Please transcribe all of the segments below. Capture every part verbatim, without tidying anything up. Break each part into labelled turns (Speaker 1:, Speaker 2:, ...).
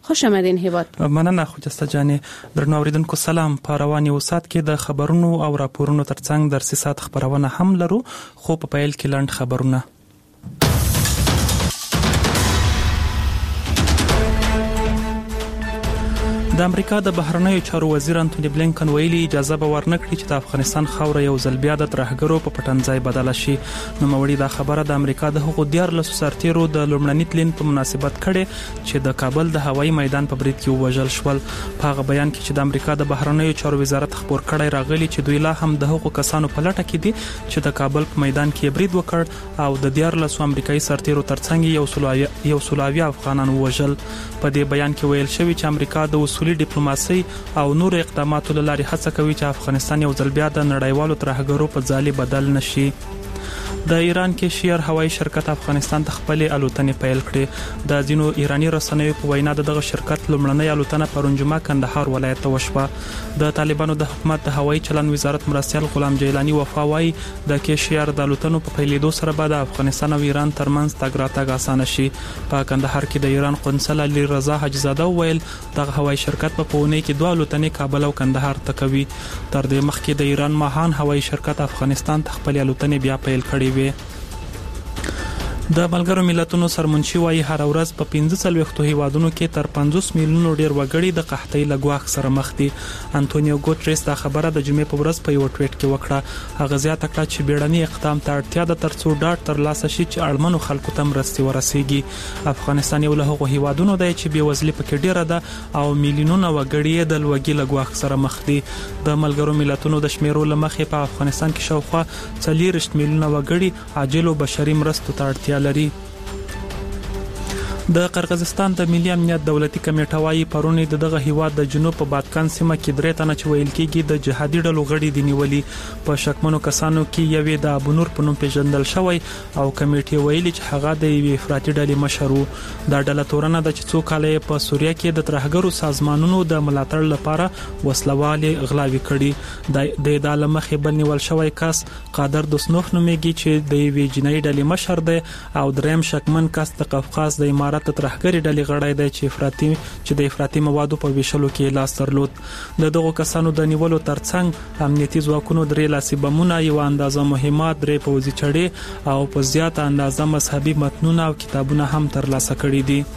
Speaker 1: خوش آمدین هیواد.
Speaker 2: مننه خجسته جانې. درنو اوریدونکو سلام. په رواني وسات کې د خبرونو او راپورونو ترڅنګ درسي سات خبرونه هم لرو، خو په پیل کې لاند خبرونه. د امریکا د بهرنیو چارو وزیر انټونی بلینکن ویلي اجازه به ورنکړي چې د افغانستان خاوره یو ځل بیا د ترهګرو په پټنځای بدل شي. نو موري دا خبره د امریکا د حقوق دیارلسو سرتیرو د لومړني تلین په مناسبت کړي چې د کابل د هوایي میدان په برید کې وژل شول. په هغه بیان کې چې د امریکا د بهرنیو چارو وزارت خبر کړی راغلی چې دوی لا هم د حقوق کسانو په لټه کې دي چې د کابل په میدان کې برید وکړ او د دیارلسو امریکایي سرتیرو ترڅنګ یو سلوي یو سلوي افغانان وژل. په دې بیان کې ویل شوی چې امریکا د اصولي ډیپلوماسي او نور اقداماتو لاري هڅه کوي چې افغانستان یو ځل بیا د نړیوالو ترهګرو په ځالي بدل نشي. د ایران کې شیر هوایي شرکت افغانستان ته خپل الوتنې پیل کړې. د ځینو ایرانی رسنیو په وینا دغه شرکت لومړنۍ الوتنه پرون جمعه کندهار ولایت ته وشوه. د طالبانو د حکومت د هوایي چلند وزارت مرستيال غلام جیلانی وفاوی د کې شیر د الوتنو په پیلېدو سره به د افغانستان او ایران ترمنځ تګ راتګ اسانه شي. په کندهار کې د ایران قنصل علي رضا حجزاده ویل دغه هوایي شرکت په پونه کې دوه الوتنې کابل او کندهار ته کوي. تر دې مخکې د ایران ماهان هوایي شرکت افغانستان ته خپل الوتنې بیا پیل کړې وي. د ملګرو ملتونو سرمنشي وايي هر ورځ په پنځه څلوېښتو هیوادونو کې تر پنځوس میلیونو ډیر وګړي د قحطۍ له ګواښ سره مخ دي. انټونیو ګوتریس دا خبره د جمعې په ورځ په یو ټویټ کې وکړه. هغه زیاته کړه چې بیړني اقدام ته اړتیا ده ترڅو ډاډ ترلاسه شي چې اړمنو خلکو ته مرستې ورسیږي. افغانستان یو له هغو هیوادونو دی چې بېوزلي پکې ډیره ده او میلیونونه وګړي د لوږې له ګواښ سره مخ دي. د ملګرو ملتونو د شمیرو له مخې په افغانستان کې شاوخوا څلوېښت میلیونه وګړي عاجل او بشري مرستو ته اړتیا لري. د قرغیزستان د ملي امنیت دولتي کمیټه وايي پرونی دغه هیواد د جنوب په بادکان سیمه کې درې تنه چې ویل کېږي د جهادي ډلو غړي دي نیولي. په شکمنو کسانو کې یوې د ابونور په نوم پیژندل شوی او کمیټه ویلي چې هغه د یوې افراطي ډلې مشر وو. دا ډله تورنه د چې څو کاله په سوریه کې د ترهګرو سازمانونو د ملاتړ لپاره وسلوالې غلاوي کړي. د د عالمه بل نیول شوی کس قادر دوسنوف نومېږي چې د یوې جنایي ډلې مشر دی او دریم شکمن کس د قفقاز د امارات د ترهګری ډلې غړی دی چې افراطي چې د افراطي موادو په ویشلو کې لاس درلود. د دغو کسانو د نیولو ترڅنګ امنیتي ځواکونو درې لاسي بمونه، یو اندازه مهمات، درې پوځي چړې او په زیاته اندازه مذهبي متنونه او کتابونه هم ترلاسه کړي دي.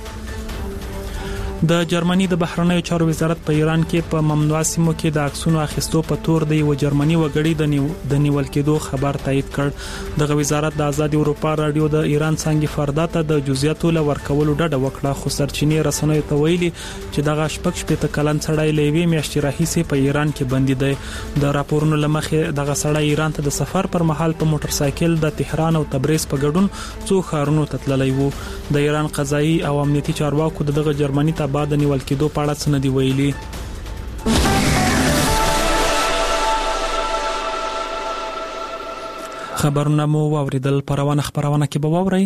Speaker 2: د جرمني د بهرنیو چارو وزارت په ایران کې په ممنوعه سیمو کې د عکسونو اخیستو په تور د یو جرمني وګړي د نیو د نیول کېدو خبر تایید کړ. دغه وزارت د آزادي اروپا رادیو د ایران څنګه فردا ته د جزئیاتو لور کولو ډډه وکړه، خو سرچینې رسنیو ته ویلي چې دغه شپږ شپږ کلن سړی لوي میاشتې راهیسې په ایران کې بندي دی. د راپورونو لمخې دغه سړی ایران ته د سفر پر مهال په موټر سایکل د تهران او تبریز په ګډون څو ښارونو ته تللی وو. د ایران قضایي او امنیتي چارواکو دغه جرمني ته بعد نیول کېدو په اړه څه نه دی ویلي. خبرونه مو واوریدل. په روانه خبرونه کې به واورئ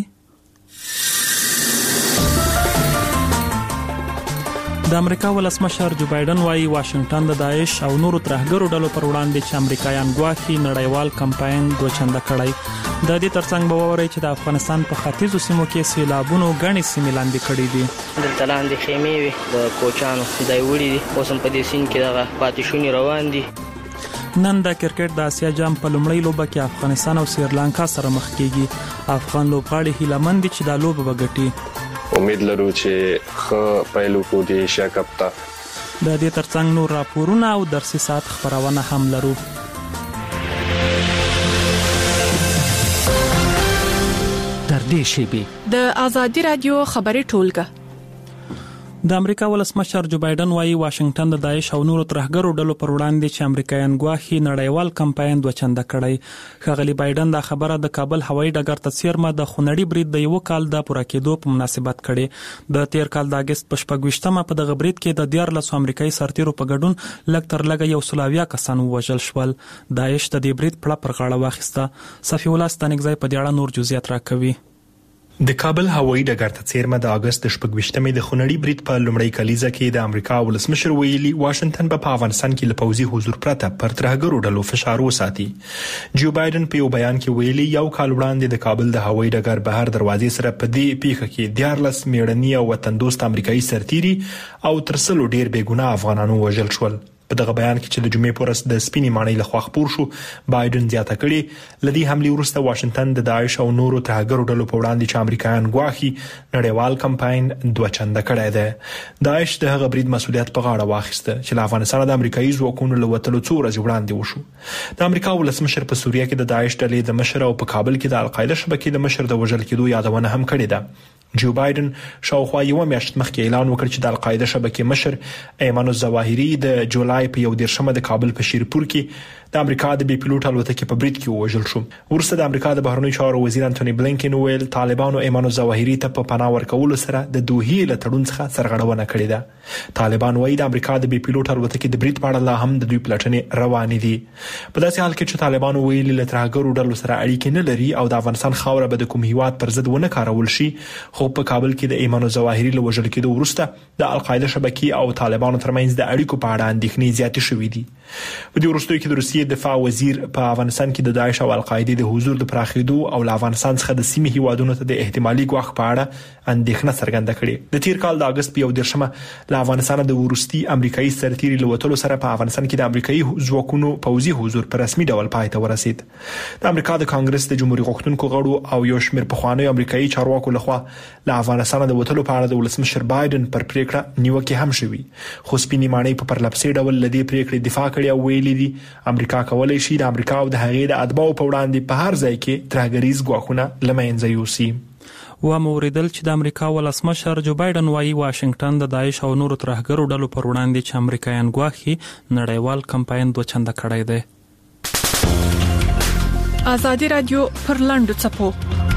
Speaker 2: د امریکا ولسمشر جو بایدن وايي واشنگټن د داعش او نورو ترهګرو ډلو پر وړاندې چې امریکایان ګواښي نړیوال کمپاین دوچنده کړی. د دې ترڅنګ به ووري چې د افغانستان په ختیځو سیمو کې سیلابونو غني سیمې لاندې کړې دي.
Speaker 3: دلته لاندې خیمې وي د کوچانو دای وړي دي، اوس هم په دې سین کې دغه پاتې شونې روان دي.
Speaker 2: نن د کرکټ د اسیا جام په لومړۍ لوبه کې افغانستان او سریلانکا سره مخ کیږي. افغان لوبغاړي هیله مند دي چې دا لوبه وګټي.
Speaker 4: امید لرو چې ښه پیل وکړو د ایشیا کپ ته.
Speaker 2: د دې ترڅنګ نور راپورونه او درسي ساعت خبرونه هم لرو.
Speaker 5: در دې شیبې
Speaker 1: د آزادي رادیو خبري ټولګه.
Speaker 2: د امریکا ولسمشر جو بایدن وايي واشنگټن د داعش او نورو ترهګرو ډلو پر وړاندې چې امریکایان ګواښي نړیوال کمپاین دوچنده کړی. ښاغلي بایدن دا خبره د کابل هوایي ډګر ته څیرمه د خونړي برید د یو کال د پوره کېدو په مناسبت کړي. د تیر کال د اگست په شپږویشتمه په دغه برید کې د دیارلسو امریکایي سرتیرو په ګډون لږ تر لږه یو سلاویا کسان وژل شول. داعش د دې برید پړه پر غاړه واخیسته. صفی الله ستانکزی په دې اړه نور جزئیات راکوي.
Speaker 6: د کابل هوایي ډګر ته څیرمه د اگست شپږویشتمې د خونړي برید په لومړۍ کلیزه کې د امریکا ولسمشر ویلي واشنگټن په افغانستان کې له پوځي حضور پرته پر ترهګرو ډلو فشار وساتي. جو بایدن په یو بیان کې ویلي یو کال وړاندې د کابل د هوایي ډګر بهر دروازې سره په دې پیښه کې دیارلس میړني او وطن دوست امریکایي سرتیري او تر سلو ډیر بې ګناه افغانانو وژل شول. په دغه بیان کې چې د جمعې پورس د سپینې ماڼۍ له خوا خپور شو، بایدن زیاته کړي لدی حمله وروسته واشنگټن د داعش او نورو ترهګرو ډلو په وړاندې چې امریکایان ګواښي نړیوال کمپاین دوه چنده کړی دی. داعش د هغه برید مسؤلیت په غاړه واخیسته چې له افغانستان د امریکایي ځواکونو له وتلو څو ورځې وړاندې وشو. د امریکا ولسمشر په سوریه کې د داعش ډلې د مشر او په کابل کې د القاعده شبکې د مشر د وژل کېدو یادونه هم کړې ده. جو بایدن شاوخوا یو میاشت مخکې اعلان وکړ چې د القاعده شبکې مشر ایمان الظواهري د جولای په یو دیرشمه د کابل په شیرپور کې د امریکا د بي پيلوټ الوتکې په برید کې وژل شو. ورسته د امریکا د بهرنیو چارو وزیر انټونی بلینکن ویل طالبانو ایمان الظواهري ته په پناه ورکولو سره د دوحې له تړون څخه سرغړونه کړې ده. طالبان وايي د امریکا د بي پيلوټ الوتکې د برید په اړه لا هم د دوی پلټنې روانې دي. په داسې حال کې چې طالبان ویلي له ترهګرو ډلو سره اړیکې نه لري او د افغانستان خاوره به د کوم هیواد پر ضد ونه کارول شي، خو په کابل کې د ایمان الظواهري له وژل کېدو وروسته د القاعده شبکې او طالبانو ترمنځ د اړیکو په اړه اندېښنې زیاتې شوې دي. په دې وروستیو کې د روسیې دفاع وزیر په افغانستان کې د داعش او القاعده د حضور د پراخېدو او له افغانستان څخه د سیمې هیوادونو ته د احتمالي ګواښ په اړه اندېښنه څرګنده کړې. د تیر کال د اگست په یو دیرشمه له افغانستان د ورستي امریکایي سرتیري له وتلو سره په افغانستان کې د امریکایي ځواکونو پوځي حضور په رسمي ډول پای ته ورسید. د امریکا د کانګرس د جمهوریت غوښتونکو غړو او یو شمېر پخوانیو امریکایي چارواکو لخوا له افغانستان د وتلو په اړه د ولسمشر بایدن پر پریکړه نیوکه هم شوې، خو سپینې ماڼۍ په پرلپسې ډول لدې پریکړې دفاع کړې او ویلي دي امریکا کولای شي د امریکا او د هغې د اتباعو په وړاندې په هر ځای کې ترهګریز ګواښونه له منځه یوسي.
Speaker 2: و موریدل چې د امریکا ولسمشر جو بایدن وايي واشنگټن د داعش او نورو ترهګرو ډلو پر وړاندې چې امریکایان ګواښي نړیوال کمپاین دوه چنده کړی دی.
Speaker 1: ازادي رادیو پر لاندو چپو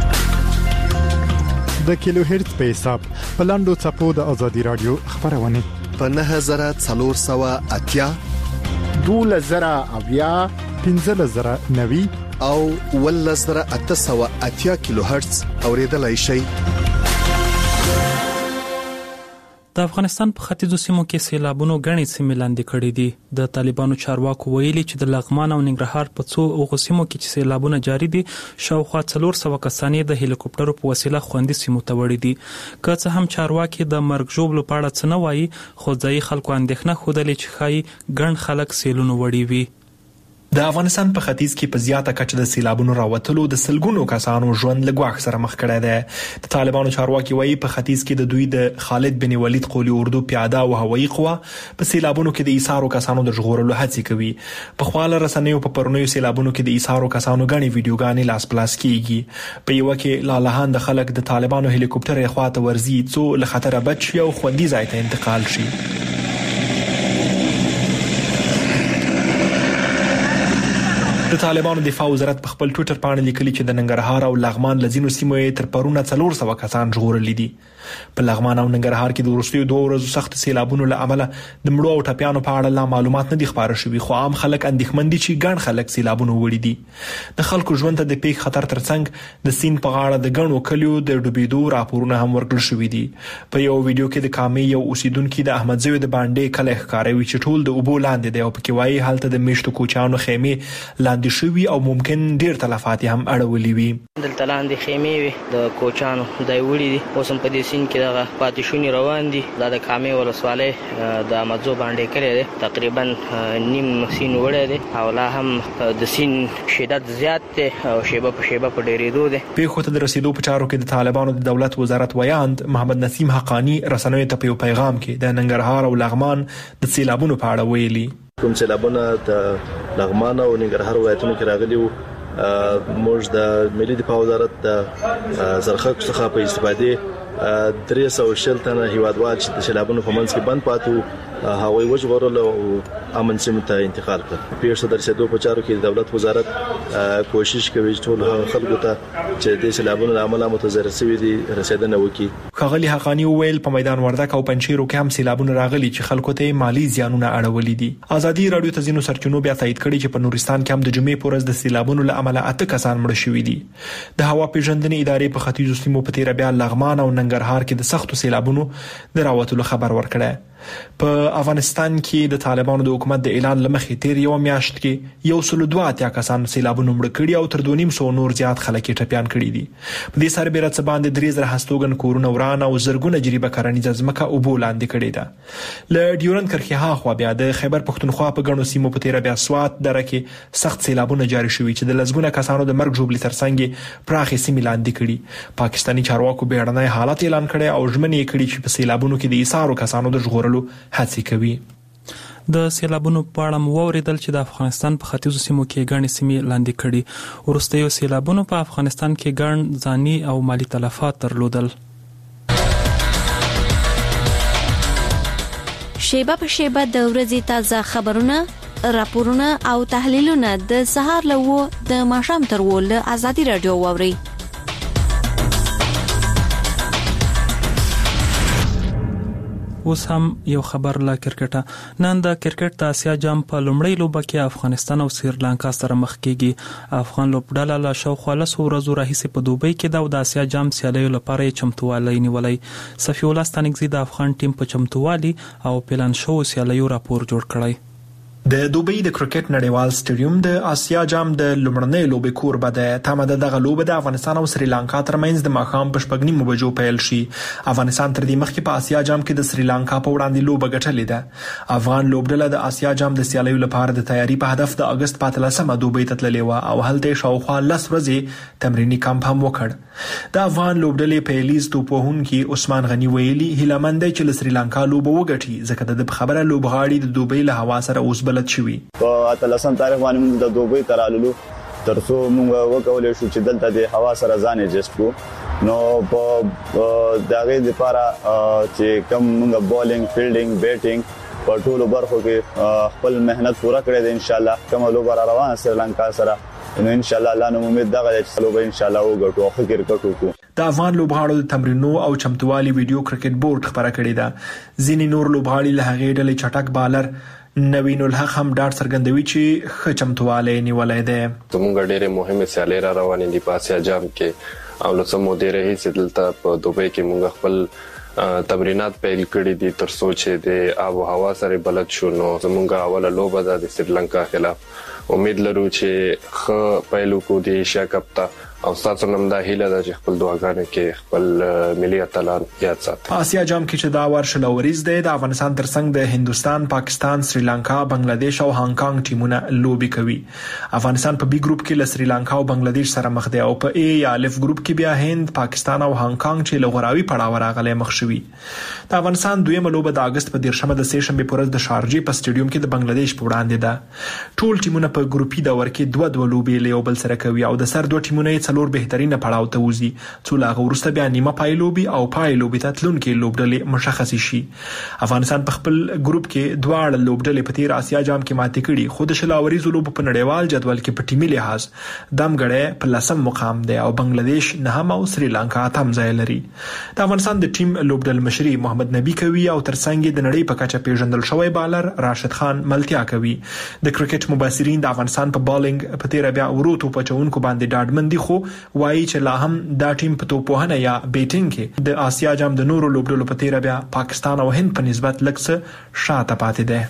Speaker 7: د کیلو هرتز په حساب په لاندو چپو د ازادي رادیو خبرونه
Speaker 8: په نه هزار څلور سوه اتیا
Speaker 7: دوله زره اویا پنځه زره نوي
Speaker 8: او ول زره اته سوه اتیا کیلو هرتز اوریدلای شي.
Speaker 2: د افغانستان په ختیځو سیمو کې سیلابونو غنې سیمې لاندې کړې دي. د طالبانو چارواکو ویلي چې د لغمان او ننګرهار په څو اوغو سیمو کې چې سیلابونه جاري دي شاوخوا څلور سوه کسان د هلیکوپټرو په وسیله خوندي سیمو ته وړي دي. که څه هم چارواکي د مرګ ژوبلو په اړه څه نه وایي، خو ځایي خلکو اندېښنه ښودلې چې ښایي ګڼ خلک سیلونو وړي وي.
Speaker 6: د افغانستان په ختیځ کې په زیاته کچه د سیلابونو راوتلو د سلګونو کسانو ژوند له ګواښ سره مخ کړی دی. د طالبانو چارواکي وایي په ختیځ کې د دوی د خالد بن ولید قولي اردو پیاده او هوایي قوا په سیلابونو کې د ایثارو کسانو د ژغورلو هڅې کوي. په خواله رسنیو په پرونیو سیلابونو کې د ایثارو کسانو غني ویډیوګانې لاس پلاس کیږي. په یو کې لالهان د خلک د طالبانو هلیکوپټر یې خواته ورځي څو له خطر بچ شي او خوندي ځای ته انتقال شي. د طالبانو دفاع وزارت په خپل ټوئیټر باندې لیکلي چې د ننګرهار او لغمان لزینو سیمو تر پرونه څلور سوه کسان ژغورل دي. په لغمان او ننګرهار کې د وروستیو دوه ورځو سخت سیلابونو له امله د مړو او ټپیانو په اړه لا معلومات نه دي خبره شوي، خو عام خلک اندېښمن دي چې ګڼ خلک سیلابونو وړي دي. د خلکو ژوند ته د پیښ خطر ترڅنګ د سیند په غاړه د ګڼو کلیو د ډوبېدو راپورونه هم ورکړل شوي دي. په یو ویډیو کې د کامې یو اوسیدونکو د احمدزیو د باندې کلی ښکاروي چې ټول د اوبو لاندې دی او پکې وایي هلته د میشتو کوچیانو خیمې لاندې شوي او ممکن ډیر تلفات هم اړولې وي.
Speaker 3: دلته لاندې خیمې وي د کوچیانو دای وړي دي، اوس هم په دې سیند کې دغه پاتې شونې روان دي. دا د کامې ولسوالۍ د احمدزو باندې کلی دی، تقریبا نیم سیند وړی دی او لا هم د سیند شدت زیات دی او شیبه په شیبه په ډېرېدو دی.
Speaker 6: پیښو ته د رسیدو په چارو کې د طالبانو د دولت وزارت ویاند محمد نسیم حقانی رسنیو ته په یو پیغام کې د ننګرهار او لغمان د سیلابونو په اړه ویلي.
Speaker 9: کوم سیلابونه د لغمان او ننګرهار ولایتونو کې راغلي وو، موږ د ملي دفاع وزارت د زرخښ څخه په استفادې درې سوه شل تنه هیوادوال چې د سیلابونو په منځ کې بند پاتو هغوی وژغورل او امن سیمه ته انتقال کړ. پیښو د رسیدو په چارو کې د دولت وزارت کوشش کوي چې ټول خلکو ته چې د سیلابونو له امله متضرر شوي دي رسیدنه وکړي.
Speaker 6: ښاغلي حقانی وویل په میدان وردګ او پنجشیرو کې هم سیلابونه راغلي چې خلکو ته مالی زیانونه اړولي دي. ازادي رادیو ته ځینو سرچینو بیا تایید کړي چې په نورستان کې هم د جمعې په ورځ د سیلابونو له امله اته کسان مړ شوي دي. د هوا پیژندنې ادارې په ختیځو سیمو په تیر بیا لغمان او ننګرهار کې د سختو سیلابونو د راوتلو خبر ورکړی. په افغانستان کې د طالبانو د حکومت د اعلان لمخې تیر یو میاشت کې یو سل دوه اتیا کسان سیلابونو مړ کړي او تر دوه نیم سوه نور زیات خلک یې ټپیان کړي دي. په دې سربېره څه باندې درې زره هستوګن کورونه وران او زرګونه جریبه کرنیزه ځمکه اوبو لاندې کړې ده. له ډیورند کرښې هاخوا بیا د خیبر پښتونخوا په ګڼو سیمو په تیر بیا سوات دره کې سخت سیلابونه جاري شوي چې د لسګونه کسانو د مرګ ژوبلې ترڅنګ پراخې سیمې لاندې کړي. پاکستاني چارواکو بیړنی حالت اعلان کړی او ژمنې یې کړې چې په سیلابونو کې د ایثارو کسانو د ژغورلو هڅې کوي.
Speaker 2: د سیلابونو په اړه مو واوریدل چې د افغانستان په ختیځو سیمو کې ګڼې سیمې لاندې کړي. وروستیو سیلابونو په افغانستان کې ګڼ ځاني او مالی تلفات درلودل.
Speaker 10: شیبه په شیبه د ورځې تازه خبرونه، راپورونه او تحلیلونه د سهار له و د ماښام تر و له ازادي رادیو واوري.
Speaker 2: اوس هم یو خبر لا کرکټه. نن د کرکټ د اسیا جام په لومړۍ لوبه کې افغانستان او سریلانکا سره مخ کیږي. افغان لوبډله له شاوخوا لسو ورځو راهیسې په دوبۍ کې د اسیا جام سیالیو لپاره چمتووالی نیولی. صفی الله ستانکزی د افغان ټیم په چمتووالي او پلان شو سیالیو راپور جوړ کړی.
Speaker 6: د دوبۍ د کرکټ نړیوال سټیډیوم د آسیا جام د لومړنۍ لوبې کوربه ده. تمه ده دغه لوبه د افغانستان او سریلانکا ترمنځ د ماښام په شپږ نیمو بجو پیل شي. افغانستان تر دې مخکې په آسیا جام کې د سریلانکا په وړاندې لوبه ګټلې ده. افغان لوبډله د آسیا جام د سیالیو لپاره د تیاری په هدف د اگست په اتلسمه دوبۍ ته تللې وه او هلته شاوخوا لس ورځې تمریني کمپ هم وکړ. د افغان لوبډلې پیلیز توپوهونکي عثمان غني ویلي هیله مند دی چې له سریلانکا لوبه وګټي ځکه د خبره لوبغاړي د دوبۍ له هوا سره اوس بلد شوي.
Speaker 11: په اتلسم تاریخ باندې موږ د دوبۍ ته راللو ترڅو موږ وکولای شو چې دلته د هوا سره ځان ایډجسټ کړو. نو په دغه لپاره چې کوم موږ بولینګ، فیلډینګ، بیټینګ په ټولو برخو کې خپل مهنت پوره کړی دی. ان شاء الله کوم لوبه را روانه سریلانکا سره نو ان شاء الله الله نو امید دغه چې لوبه ان شاء الله وګټو او ښه کرکټ وکړو.
Speaker 6: د افغان لوبغاړو د تمرینو او چمتووالي ویډیو کرکټ بورډ خبره کړې ده. ځینې نور لوبغاړي له هغې ډلې چټک بالر نوین الحق هم ډاټ څرګندوي چې ښه چمتووالی نیولی دی.
Speaker 4: زموږ ډېرې مهمې سیالۍ را روانې دي په آسیا جام کې او له څه مودې راهیسې دلته په دوبۍ کې موږ خپل تمرینات پیل کړي دي ترڅو چې د آب و هوا سره بلد شو. نو زموږ اوله لوبه ده د سریلانکا خلاف. امید لرو چې ښه پیل وکړو د ایشیا کپ ته او تاسو نن دا هیله ده چې خپل دعاګانې کې خپل ملي اتلان یاد ساتي.
Speaker 6: آسیا جام کې چې دا ورشل اوریز دی د افغانستان ترڅنګ د هندستان، پاکستان، سریلانکا، بنگلاديش او هانګ کانګ ټیمونه لوبي کوي. افغانستان په بي ګروپ کې له سریلانکا او بنگلاديش سره مخ دی او په ای یا الف ګروپ کې بیا هند، پاکستان او هانګ کانګ چې لغوراوي پړاو راغلي مخ شوي. د افغانستان دویمه لوبه د اگست په دیرشمه د سه شنبه پر ورځ د شارجې په سټیډیوم کې د بنگلاديش په وړاندې ده. ټول ټیمونه په ګروپي دور کې دوه دوه لوبې له یو بل سره کوي او د سر دوه ټیمونه یې څلور بهترینه پړاو ته وځي څو لا وروسته بیا نیمه پایلوبي او پایلوبي ته تلونکي لوبډلې مشخص شي. افغانستان په خپل ګروپ کې دواړه لوبډلې په تیر آسیا جام کې ماتې کړي خو د شلاوري لوبو په نړیوال جدول کې په ټیمي لحاظ دمګړې په لسم مقام دی او بنگلاديش نهم او سریلانکا تم ځای لري. د افغانستان د ټیم لوبډل مشري محمد نبی کوي او ترڅنګ د نړۍ په کچه پیژندل شوی بالر راشد خان ملتیا کوي. د کرکټ مبصرین د افغانستان په بالینګ په تیر بیا وروته پچونکو باندې ډاډمن دي خو وایي چې لا هم دا ټیم په توپوهنه یا بیټینګ کې د آسیا جام د نورو لوبډلو په تیر بیا پاکستان او هند په نسبت لږ څه شاته پاتې ده.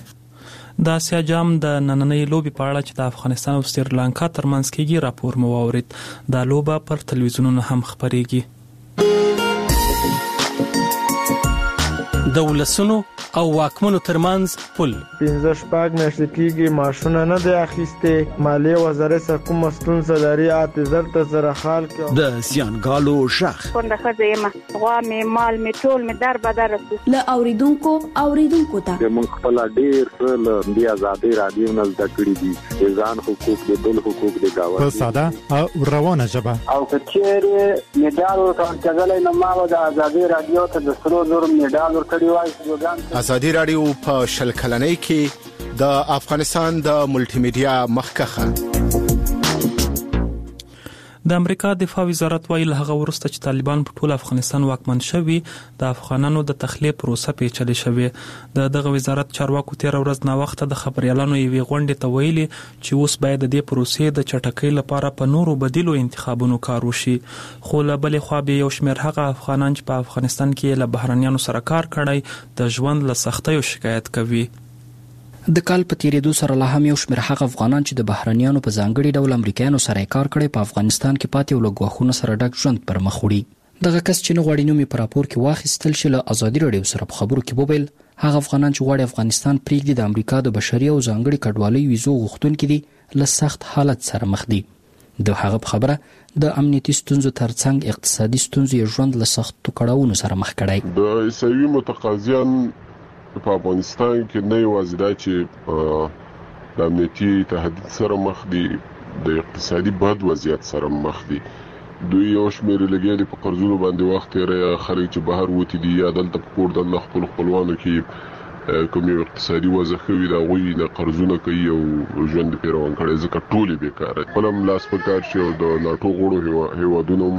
Speaker 2: د آسیا جام د نننۍ لوبې په اړه چې د افغانستان او سریلانکا ترمنځ کېږي راپور مو واورید. دا لوبه پر تلویزیونونو هم خبرېږي.
Speaker 5: د ولسونو او واکمنو ترمنځ پل.
Speaker 12: پنځه شپږ میاشتې کېږي ماشونه نه دی اخیستې. مالیې وزارت څخه کومه ستونزه لري اته زر ته سره حال کړو.
Speaker 13: د زیانګالو شخ
Speaker 14: څنګه ښځه یم غوا مې مال مې ټول مې در بدر رسو
Speaker 10: له اوریدونکو اوریدونکو ته
Speaker 15: موږ خپل ډیر له دې ازادي رادیو نه زده کړې دي ځان حقوق د بل حقوق د گاوه
Speaker 7: په ساده او روانه ژبه.
Speaker 16: او کچېره میډال ورکړل نه ما د ازادي رادیو ته د سرو زر میډال ورکړی وای.
Speaker 8: ازادي رادیو په شل کلنۍ کې د افغانستان د ملټي میډیا مخکخه.
Speaker 2: د امریکا دفاع وزارت وایي له هغه وروسته چې طالبان په ټول افغانستان واکمن شوي د افغانانو د تخلیه پروسه پیچلې شوې. د دغه وزارت چارواکو تیر ورځ نا وخته د خبريالانو یوې غونډې ته ویلي چې اوس باید د دې پروسې د چټکۍ لپاره په نورو بدیلو انتخابونو کار وشي. خو له بلې خوا به یو شمېر هغه افغانان چې په افغانستان کې له بهرنیانو سره کار کړی د ژوند له سختیو شکایت کوي.
Speaker 17: د کال په تیریدو سره لا هم یو شمېر هغه افغانان چې د بهرنیانو په ځانګړي ډول امریکایانو سره کار کړي په افغانستان کې پاتې او له ګواښونو سره ډک ژوند پر مخ وړي. دغه کس چې نه غواړي نوم یې په راپور کې واخیستل شي له ازادي راډیو سره په خبرو کې وویل هغه افغانان چې غواړي افغانستان پرېږدي د امریکا د بشري او ځانګړي کډوالۍ ویزو غوښتونکي دي له سخت حالت سره مخ دي. د هغه په خبره د امنیتي ستونزو ترڅنګ اقتصادي ستونزې یې ژوند له سختو کړاوونو سره مخ کړی.
Speaker 18: د عیسوي متقاضیان په افغانستان کې نه یوازې دا چې د امنیتي تهدید سره مخ دي د اقتصادي بد وضعیت سره مخ دي. دوی یو شمېر لګیلي په قرضونو باندې وخت تیرې خلک چې بهر وتی دي یا دلته په کور د خپل خپلوانو کې کوم یو اقتصادي وضع خوي دا غوي د قرضونه کوي او ژوند په روان کړي ځکه ټولې بیکاره خپل لاس په کار شي او د ناټو غړو هیوادونو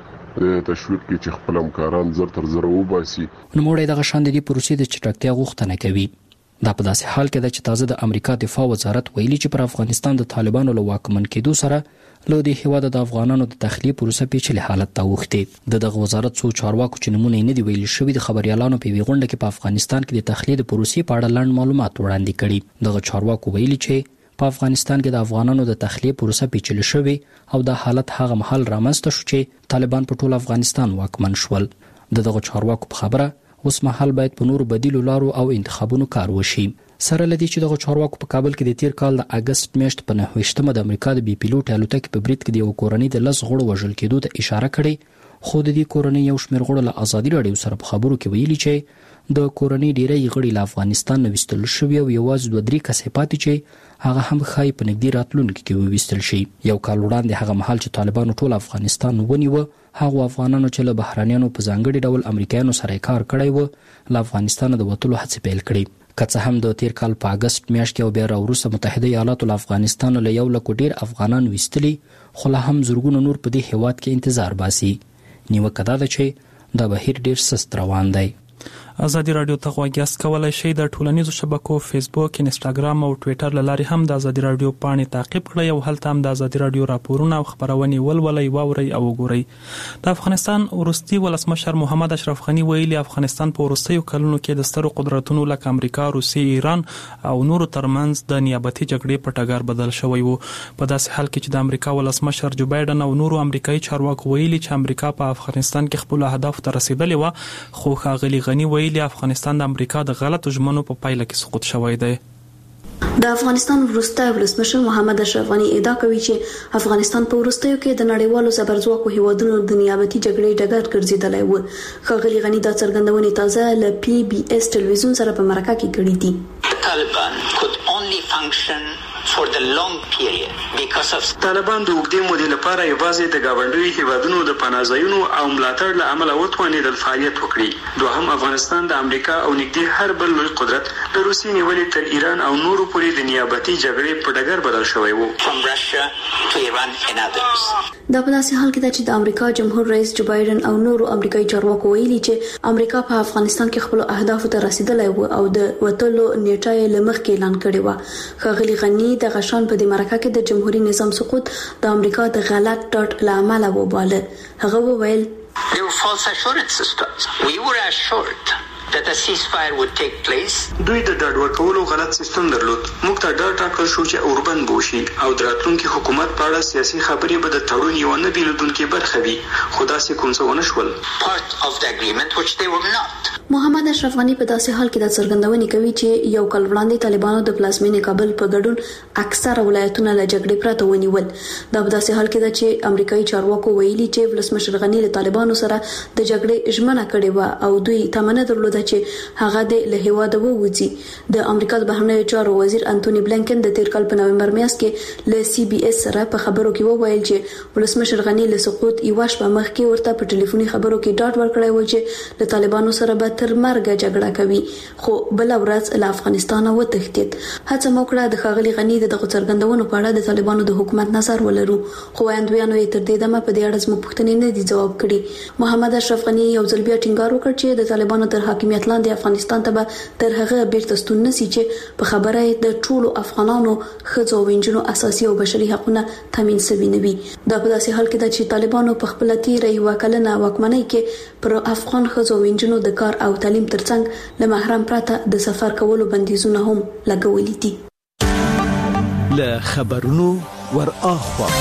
Speaker 18: د تشویق کې چې خپل همکاران زر تر زر وباسي.
Speaker 17: نوموړی دغه شان د دې پروسې د چټکتیا غوښتنه کوي. دا په داسې حال کې ده چې تازه د امریکا دفاع وزارت ویلي چې پر افغانستان د طالبانو له واکمن کېدو سره له دې هیواد د افغانانو د تخلیه پروسه پیچلې حالت ته اوښتې. د دغه وزارت څو چارواکو چې نمونه نه دی ویل شوی د خبريالانو په ویغونډه کې په افغانستان کې د تخلیه پروسې په اړه لاندې معلومات وړاندې کړي. دغه چارواکو ویلي چې په افغانستان کې د افغانانو د تخلیه پروسه پیچلې شوې او د حالت هغه محل رامنځته شو چې طالبان په ټول افغانستان واکمن شول. د دغه چارواکو په خبره اوس مهال باید په نورو بدیلو لارو او انتخابونو کار وشي. سره لدی چې دغه چارواکو په کابل کې د تیر کال د اگست میاشت په نهه ویشتمه د امریکا د بي پیلوټ الوتکې په برید کې د یو کورنۍ د لس غړو وژل کېدو ته اشاره کړې. خو د دې کورنۍ یو شمېر غړو له ازادي راډیو سره په خبرو کې ویلي چې د کورنۍ ډیری غړي له افغانستان نه وستل شوی او یوازې دوه درې کسې پاتې چې هغه هم خای په نږدې راتلونکي کې وستل شي. یو کال وړاندې هغه مهال چې طالبانو ټول افغانستان ونیو هغه افغانانو چې له بهرانيانو په ځانګړي ډول امریکایانو سره کار کړی و له افغانستان د وټولو هڅې پیل کړې. که څه هم د تیر کال په اگست میاشت کې او بیا وروسته متحده ایالاتو له افغانستان له یو لک ډیر افغانان وستلي خو له هم زورګونو نور په دې هیواد کې انتظار باسي. نیوکه دا ده چې دا بهیر ډیر سست روان دی.
Speaker 2: ازادي رادیو ته غوږیاست کولای شئ د ټولنیزو شبکو فیسبوک، انستګرام او ټوئیټر لاري هم د ازادي رادیو پاڼې تعقیب کړئ او هلته هم د ازادي رادیو راپورونه او خبرونه ولولئ واورئ او وګورئ. د افغانستان ورستي ولسمشر محمد اشرف غنی ویلي افغانستان په ورستیو کلونو کې د سترو قدرتونو لکه امریکا، روسیې، ایران او نورو ترمنځ د نیابتي جګړې په ټګر بدل شوی وو. په داسې حال کې چې د امریکا ولسمشر جو بایدن او نورو امریکایي چارواکو ویلي چې امریکا په افغانستان کې خپل اهداف ته رسیدلې و، خو ښاغلي غنی ویلي افغانستان د امریکا د غلطو ژمنو په پایله کې سقوط شوی دی.
Speaker 19: د افغانستان وروستی ولسمشر محمد اشرف غنی ادعا کوي چې افغانستان په وروستیو کې د نړیوالو زبرځواکو هیوادونو د نیابتي جګړې ډګر ګرځیدلی و. ښاغلي غنی دا څرګندونې تازه له پی بي اس ټلویزیون سره په مرکه کې کړې دي.
Speaker 20: Taliban could only function for the long period because of
Speaker 21: طالبان د اوږدې مودې لپاره یوازې د ګاونډیو هیوادونو د پناهځایونو او ملاتړ له امله وتوانېدل فعالیت وکړي. دوهم افغانستان د امریکا او نږدې هر بل لوی قدرت د روسیې نیولې تر ایران او نورو پورې د نیابتي جګړې په ډګر بدل شوی و.
Speaker 20: from Russia to Iran and others.
Speaker 19: دا په داسې حال کې ده چې د امریکا جمهور رئیس جو بایدن او نورو امریکایي چارواکو ویلي چې امریکا په افغانستان کې خپل اهدافو ته رسیدلی و او د وټولو نیټه یې له مخکې اعلان کړې و. ښاغلي غنی د غشان په دې مرکه کې د جمهوریت نظام سقوط د امریکا د غلط ډاټ له امله وباله. هغه وویل
Speaker 20: There were false assurances to us. We were assured that a ceasefire would take place.
Speaker 21: دوی د ډاډ ورکولو غلط سیستم درلود. موږ ته ډاډ راکړل شو چې اوربند بوشي او د راتلونکي حکومت په اړه سیاسي خبرې به د تړون یو نه بیلودونکې برخه وي، خو داسې کوم څه ونه شول.
Speaker 20: Part of the agreement which they were not.
Speaker 19: محمد اشرف غنی په داسې حال کې د څرګندونې کوي چې یو کال وړاندې طالبانو د پلازمینې کابل په ګډون اکثره ولایتونه له جګړې پرته ونیول. دا په داسې حال کې ده چې امریکایي چارواکو ویلي چې ولسمشر غنی له طالبانو سره د جګړې ژمنه کړې و او دوی تمنه درلوده چې هغه د له هیواده ووځي. د امریکا د بهرنیو چارو وزیر انټونی بلینکن د تیر کال په نومبر میاشت کې له سی بي اس سره په خبرو کې وویل چې ولسمشر غنی له سقوط یو شپه مخکې ورته په ټلیفوني خبرو کې ډاډ ورکړی و چې له طالبانو سره به تر مرګه جګړه کوي، خو بل ورځ له افغانستان وتښتید. هڅه وکړه د ښاغلي غنی د دغه څرګندونو په اړه د طالبانو د حکومت نظر ولرو، خو وایندویانو یې تر دې دمه په دې اړه زموږ پوښتنې نه دي ځواب کړي. محمد اشرف غنی یو ځل بیا ټینګار وکړ چې د طالبانو تر حاکمیت لاندې افغانستان ته به تر هغه بیرته ستون نشي چې په خبره د ټولو افغانانو ښځو او نجونو اساسي او بشري حقوقونه تامین شوي نه وي. دا په داسې حال کې ده چې طالبانو په خپل تیره یوه کلنه واکمنۍ کې پر افغان ښځو او نجونو د کار او تعلیم ترڅنګ له محرم پرته د سفر کولو بندیزونه هم لګولي دي.
Speaker 13: له خبرونو ور اخوا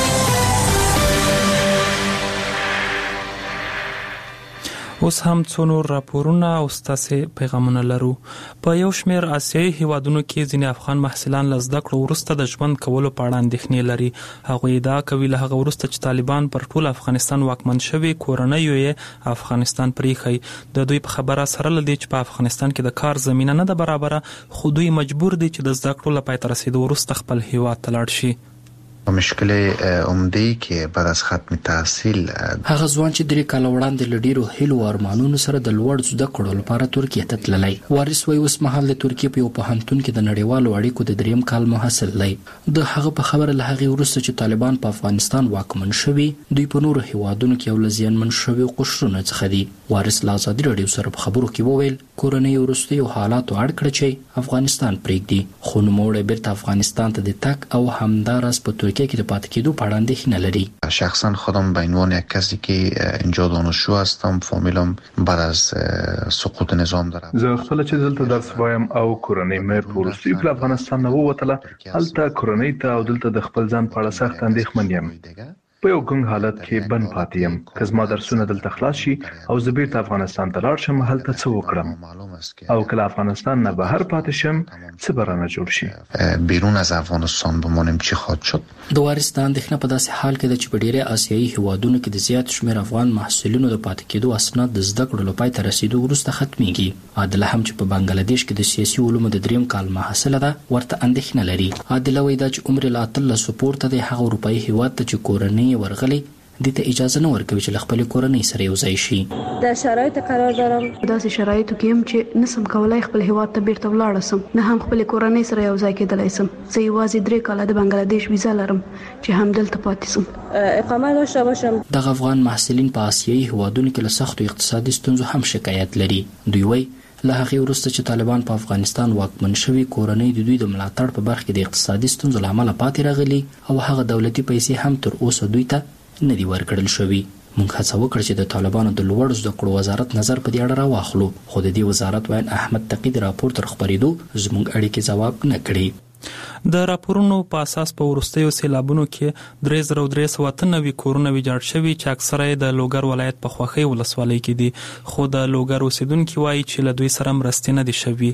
Speaker 2: اوس هم څو نور راپورونه او ستاسې پیغامونه لرو. په یو شمېر آسیایي هیوادونو کې ځینې افغان محصلان له زده کړو وروسته د ژوند کولو په اړه اندېښنې لري. هغوی ادعا کوي له هغه وروسته چې طالبان پر ټول افغانستان واکمن شوي، کورنیو یې افغانستان پرېښی. د دوی په خبره سره له دې چې په افغانستان کې د کار زمینه نه ده برابره، خو دوی مجبور دي چې د زده کړو له پای ته رسېدو وروسته خپل هیواد ته لاړ شي.
Speaker 22: مشکل عمدی کې بعد از ختم تحصیل
Speaker 17: هغه ځوان چې درې کاله وړاندې له ډیرو هیلو او ارمانونو سره د لوړ زده کړو لپاره ترکیه ته تللی. وارث وایي اوس مهال د ترکیه په یو پوهنتون کې د نړیوالو اړیکو د دریم کال محصل دی. د هغه په خبره له هغې وروسته چې طالبان په افغانستان واکمن شوي، دوی په نورو هیوادونو کې یو له زیانمن شویو قشرونو څخه دي. وارث له ازادي راډیو سره په خبرو کې وویل کورنۍ وروستیو حالاتو اړ کړه چې افغانستان پرېږدي، خو نوموړی بیرته افغانستان ته د تګ او همداراز په ترکیه کې د پاتې کېدو په اړه اندېښنه لري.
Speaker 22: شخصا خودم به عنوان یک کسی که اینجا دانشجو هستم، فامیلم بعد از سقوط نظام دارم.
Speaker 23: زه خپل چې دلته درس وایم او کورنۍ مې په وروستي په افغانستان نه ووتله، هلته کورنۍ ته او دلته د خپل ځان په اړه سخت اندېښمن یم. په یو ګنګ حالت کې بند پاتې یم. که زما درسونه دلته خلاص شي او زه بیرته افغانستان ته لاړ شم، هلته څه وکړم؟ او که له افغانستان نه بهر پاتې شم، څه به رانه جوړ شي؟
Speaker 22: بیرون از افغانستان بمانیم چی خواهد شد؟
Speaker 17: د وارث دا اندېښنه په داسې حال کې ده چې په ډېری آسیایي هیوادونو کې د زیات شمېر افغان محصلینو د پاتې کېدو اسناد د زده کړو له پای ته رسېدو وروسته ختمیږي. عادله هم چې په بنګلادیش کې د سیاسي علومو د دریم کال محصله ده، ورته اندېښنه لري. عادله وایي دا چې عمر یې له اتلسو پورته دی، هغه اروپایي هیواد ته چې کورنۍ یې ورغلې دې ته اجازه نه ورکوي چې له خپلې کورنۍ سره یو ځای شي.
Speaker 19: د شرایطو قرار دارم داسې شرایطو کې هم چې نسم کولای خپل هیواد ته بیرته ولاړ سم، نه هم خپل کورنۍ سره یو ځای کېدلای سم. زه یوازې درې کاله د بنګلادیش ویزا لرم چې هم دلته پاتې سم، اقامه داشته باشم.
Speaker 17: دغه افغان محصلین په آسیایي هیوادونو کې له سختو اقتصادي ستونزو هم شکایت لري. دوی وایي له هغې وروسته چې طالبان په افغانستان واکمن شوي، کورنۍ د دوی د ملاتړ په برخه کې د اقتصادي ستونزو له امله پاتې راغلي او هغه دولتي پیسې هم تر اوسه دوی ته نه دي ورکړل شوي. موږ هڅه وکړه چې د طالبانو د لوړ زده کړو وزارت نظر په دې اړه راواخلو، خو د دې وزارت وایي احمد تقی د راپور تر خپرېدو زموږ اړیکې ځواب نه کړي.
Speaker 2: د راپورونو په اساس په وروستیو سیلابونو کې درې زره درې سوه اته نوي کورونه ویجاړ شوي چې اکثره یې د لوګر ولایت په خوښۍ ولسوالۍ کې دي، خو د لوګر اوسیدونکي وایي چې له دوی سره مرستې نه دي شوي.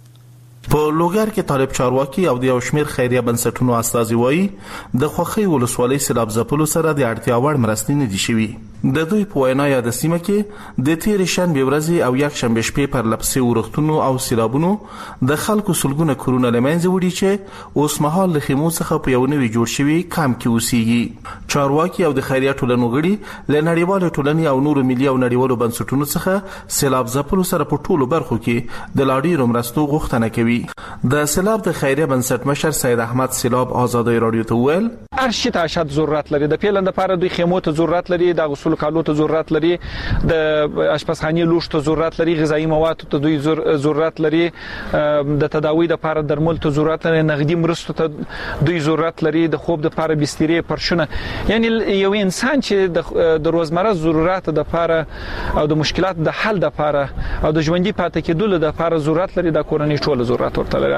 Speaker 24: په لوګر کې طالب چارواکي او د یو شمېر خیریه بنسټونو استازي وایي د خوښۍ ولسوالۍ سیلاب ځپلو سره د اړتیا وړ مرستې نه دي شوي. د دوی په وینا یاده سیمه کې د تېرې شنبې ورځې او یکشنبې شپې پر لپسې ورښتونو او سیلابونو د خلکو سلګونه کورونه له منځه وړي چې اوس مهال له خیمو څخه په یو نوي جوړ شوي کمپ کې اوسېږي. چارواکي او د خیریه ټولنو غړي له نړیوالې ټولنې او نورو ملي او نړیوالو بنسټونو څخه سیلاب ځپلو سره په ټولو برخو کې د لا ډېرو مرستو غوښتنه کوي. د سیلاب د خیریه بنسټ مشر سید احمد سیلاب آزادی رادیو ته ویل
Speaker 1: هر شي ته اشد ضرورت لري، د پیلند لپاره دوی خیمو ته ضرورت لري، د غسل کالو ته ضرورت لري، د اشپزخانه لوښ ته ضرورت لري، غذایی مواد ته دوی ضرورت لري، د تداوی لپاره درمل ته ضرورت لري، نغدي مرستو ته دوی ضرورت لري، د خوب لپاره بسترې پرشونه. یعنی یو انسان چې د روزمره ضرورت لپاره او د مشکلات د حل لپاره او د ژوندۍ پاتې کېدو لپاره ضرورت لري، د کورنۍ ټول ضرورت ورته لري.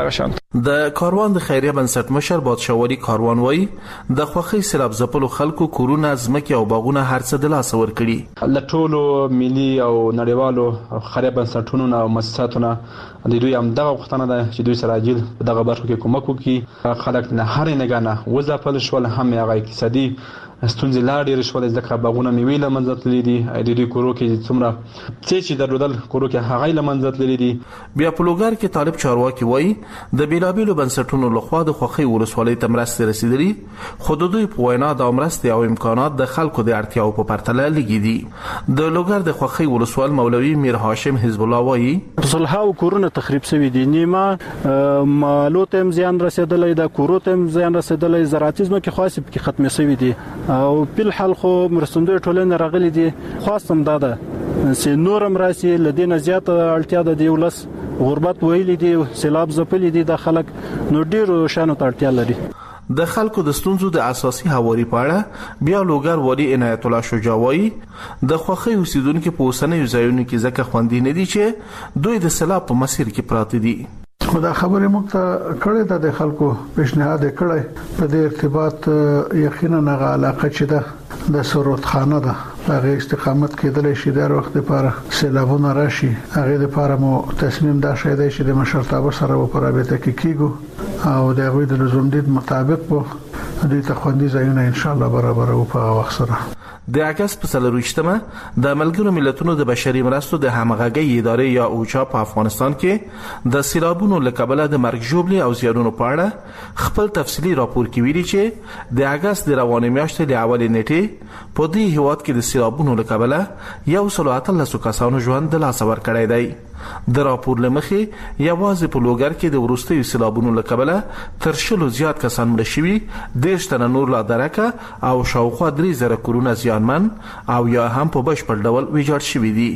Speaker 24: د کاروان د خیریه بنسټ مشر بادشاهوالي کاروان وایي د خوخي سیلاب ځپلو خلکو کورونه ځمکې او باغونه هر څه د لاس ور کړي.
Speaker 3: له ټولو ملي او نړیوالو خیریه بنسټونو او مؤسساتو د دوی هم دغه غوښتنه ده چې دوی سره عاجل په دغه برخه کې کومک وکړي. خلک نه هر نګانه وځپل شول، هم هغه اقتصادي ستونزې لا ډېرې شولې، ځکه باغونه میوې له منځه تللي دي، د دوی کورو کې څومره څه چې درلودل کورو کې هغه له منځه تللي دي.
Speaker 24: بیا په لوګر کې طالب چارواکي وایي د بیلابیلو بنسټونو لخوا د خوخي ولسوالۍ ته مرستې رسیدلي، خو د دوی په وینا د مرستې او امکانات د خلکو د اړتیاو په پرتله لږ دي. د لوګر د خوخي ولسوال مولوي میر هاشم حزب الله وایي
Speaker 9: صلحاو کورونه تخریب شوي دي، نیمه مالو ته زیان رسیدلی، د کورو ته زیان رسیدلی، زراعتي ځمکې خاصې پکې ختمې شوي دي او په حال خو مرستندوی ټولنه راغلي دي. خاصم دا ده چې نورم راسي لدینه زیات اړتیا ده، دی ولس غربت ویلي دي، سیلاب ځپلي دي، د خلک نو ډیرو شانو ته اړتیا لري.
Speaker 24: د خلکو د ستونزو د اساسي حواري پاړه بیا لوګر ولی عنایت الله شجاع وایي د خوخي اوسیدونکو په اوسنیو ځایونو کې ځکه خوندې نه دي چې دوی د سیلاب په مسیر کې پراته دي.
Speaker 11: خدا خبره موږ ته کړې ده، د خلکو پیشنهاد کړی په دې ارتباط یقینا هغه علاقه چې ده د سرود خانه ده، هغه استقامت کېدل شي د وخت لپاره سیلابونه راشي، هغه لپاره مو تصمیم دا شې دی چې د مشرتابه سره په رابطه کې کیږو او د غوې د لزوم دید مطابق په دې ته خوندي ځایونه ان شاء الله برابر او په وخت سره.
Speaker 24: د اگست په څلرویشتمه د ملګرو ملتونو د بشري مرستو د همغږي ادارې یا اوچا په افغانستان کې د سیلابونو له کبله د مرګ ژوبلې او زیانونو په اړه خپل تفصیلي راپور کې ویلي چې د اگست د روانې میاشتې د اولې نیټې په دې هیواد کې د سیلابونو له کبله یو سل اتلس کسانو ژوند د لاسه ورکړی دی. د راپور لمخې یوازې په لوګر کې د وروستیو سیلابونو له کبله تر شلو زیات کسان مړه شوي، دېرش تنه نور لا درکه او شاوخوا درې زره کورونه زیانمن او یا هم په بشپړ ډول ویجاړ شوي دي.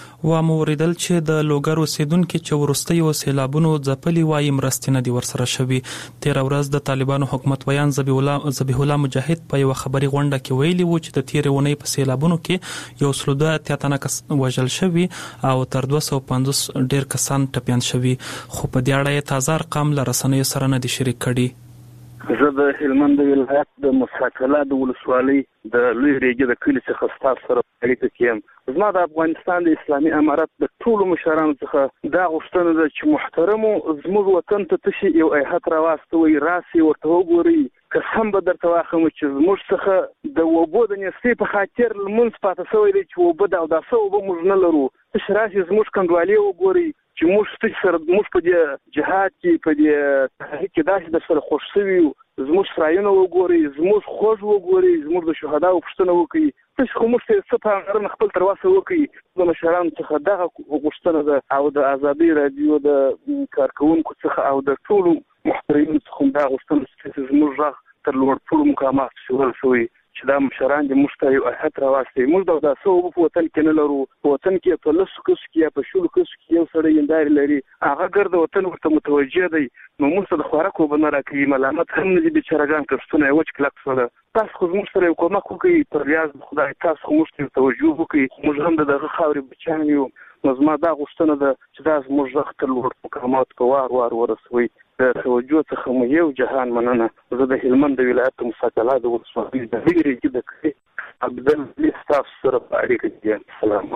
Speaker 2: و موریدل چې د لوګر اوسیدونکو چې ورستیو سیلابونو ځپلي وایي مرستې نه دي ورسره شوي. تیر ورځ د طالبانو حکومت ویان ذبیح الله مجاهد په یو خبري غونډه کې ویلي وو چې د تیر ونې په سیلابونو کې یو سل اتیا تنه کس وژل شوي او تر دوه سوه پنځوس ډیر کسان ټپیان شوي، خو په دې اړه تازه ارقام له رسنیو سره نه دي شریک کړي.
Speaker 25: زه د هلمند ولایت د مساکله د ولسوالۍ د لوی ریګې د کلي څخه ستاسو سره اړیکه کوم. زما د افغانستان د اسلامي امارت د ټولو مشرانو څخه دا غوښتنه ده چې محترمو زموږ وطن ته تشي یو ایهات راواستوي، راسي ورته وګوري، قسم به درته واخلم چې زموږ څخه د وبو د نېستۍ په خاطر لمونځ پاتې شوی دی چې وبه د اوداسه وبه موږ نه لرو. تش راسي زموږ کنډوالې وګوري چې موږ ستاسو سره موږ په دې جهاد کې په دې تحریک کې داسې د سره خوش شوي، زموږ سرایونه وګوري، زموږ خوږ وګوري، زموږ د شهداو پوښتنه وکړي. تاسو خو موږ ته څه پاملرنه خپل تر وسه وکړي. د مشرانو څخه دغه غوښتنه ده او د ازادي رادیو د کارکونکو څخه او د ټولو محترمینو څخه دا غوښتنه چې زموږ غږ تر لوړ ټولو مقامات شوی چې دا مشران د موږ ته یو احت راوستي. موږ د داسو په وطن کې نه لرو، په وطن کې په لسو کس کې په شلو کس کې یو سړی ینداري لري، هغه ګرد وطن ورته متوجه دی، نو موږ ته د خوراکو بنه راکړي، ملامت هم نه دي بیچارهګان کښتونه یې وچ کلک شوله. تاسو خو زموږ سره یو کومک وکړئ، پر ریاض خدای تاسو خو موږ ته توجه وکړئ، موږ هم د دغه خاورې بچیان یو. نو زما دا غوښتنه ده چې دا زموږ غږ تر لوړ مقامات په وار وار ورسوي. د توجه څخه مو یو جهان مننه. زه د هلمند ولایت مساکله د ولسوالۍ د لوی ریګې د کلي عبدالعلي ستاسو سره په اړیکه کې. السلام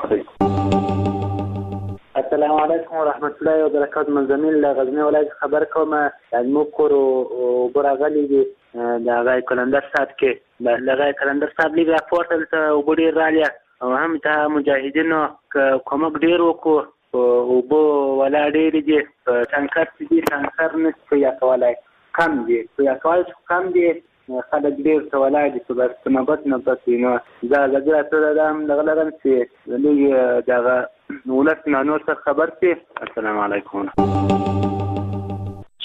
Speaker 25: علیکم.
Speaker 26: السلام علیکم ورحمت الله وبرکاته. منځمین له غزنی ولایت خبر کوم. موږ کور او برغلي دي د هغه کلندر صاحب کې د هغه کلندر صاحب لیک راپورټ ته وګړي رالیا او هم ته مجاهدینو کومک ډیر وکړو او بو ولا ډیر دي څنګه چې دي څنګه نه کوي کولای کم دي کوي کولای کم دي خلک ډیر کولای دي چې بس نوبت نوبت نو دا زګر ته دا هم لغلغم چې لږ دا ولس نه نور څه خبر شي. السلام علیکم.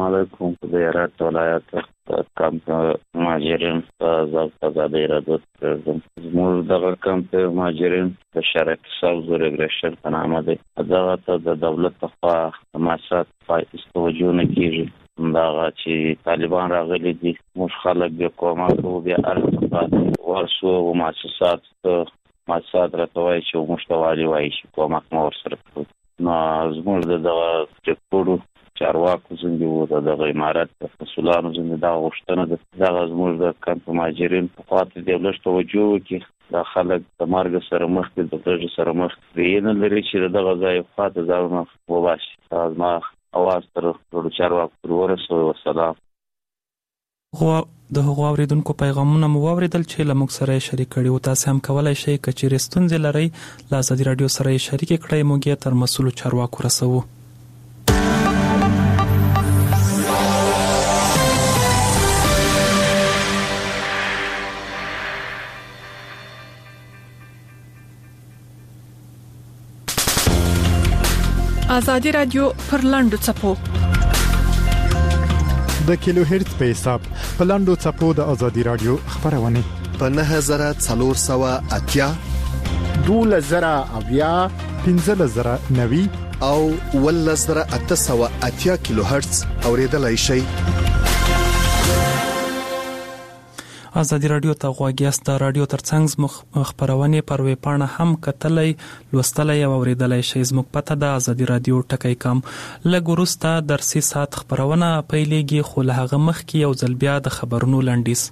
Speaker 4: علیکم. د هرات ولایت کمپ مهاجرین ضبط آزادۍ رادیو زموږ دغه کمپ مهاجرین د شرکت ساوز ریګریشن په نامه دی. دغه ته د دولت لخوا مؤسسات فایده توجه نه کیږي. دا چې طالبان راغلي دي موږ خلک به کومه کوو بیا ارتباط ورسو او مؤسسات مؤسسات راټوي چې مشتوالي وایي چې کومه مور سره کوي. نو زموږ دغه ټکورو چارواکو څنګه وو د امارات مسؤلانو څنګه دا غوښتنه ده دغه زموږ د کمپ مهاجرین په خاطر دولت توجه وکړي. دا خلک د مرګ سره مخ دي د پرېږ سره مخ دي نه لري چې دغه ځای خاطر ځاونه وباسي. ما اواز تر ټولو چارواکو ورسوي. والسلام.
Speaker 2: خو د هغو اوریدونکو پیغامونه مو واوریدل چې له موږ سره شریک کړي او تاسو هم کولای شئ که چیرې ستونزې لرئ له ازادي راډیو سره شریک کړئ موږ یې تر مسؤلو چارواکو رسوو.
Speaker 5: ازادي راډیو پر لاندو چپو
Speaker 7: د کیلو هرتز په حساب په لاندو چپو د ازادي راډیو خبرونه
Speaker 8: په نه زره څلور سوه اتیا
Speaker 6: دوله زره اویا
Speaker 7: پنځه زره نوي
Speaker 8: او ول زره اته سوه اتیا کیلو هرتز اوریدلای شئ.
Speaker 2: ازادي راډیو ته غواګیاست. د راډیو ترڅنګ خبرونه پر وی پاڼه هم کتلای لوستلای او اوریدلای شئ. زموږ پته د ازادي راډیو ټکی کم لګورستا درسي سات خبرونه پیلېږي خو له هغه مخکې یو ځل بیا د خبرونو لنډیز.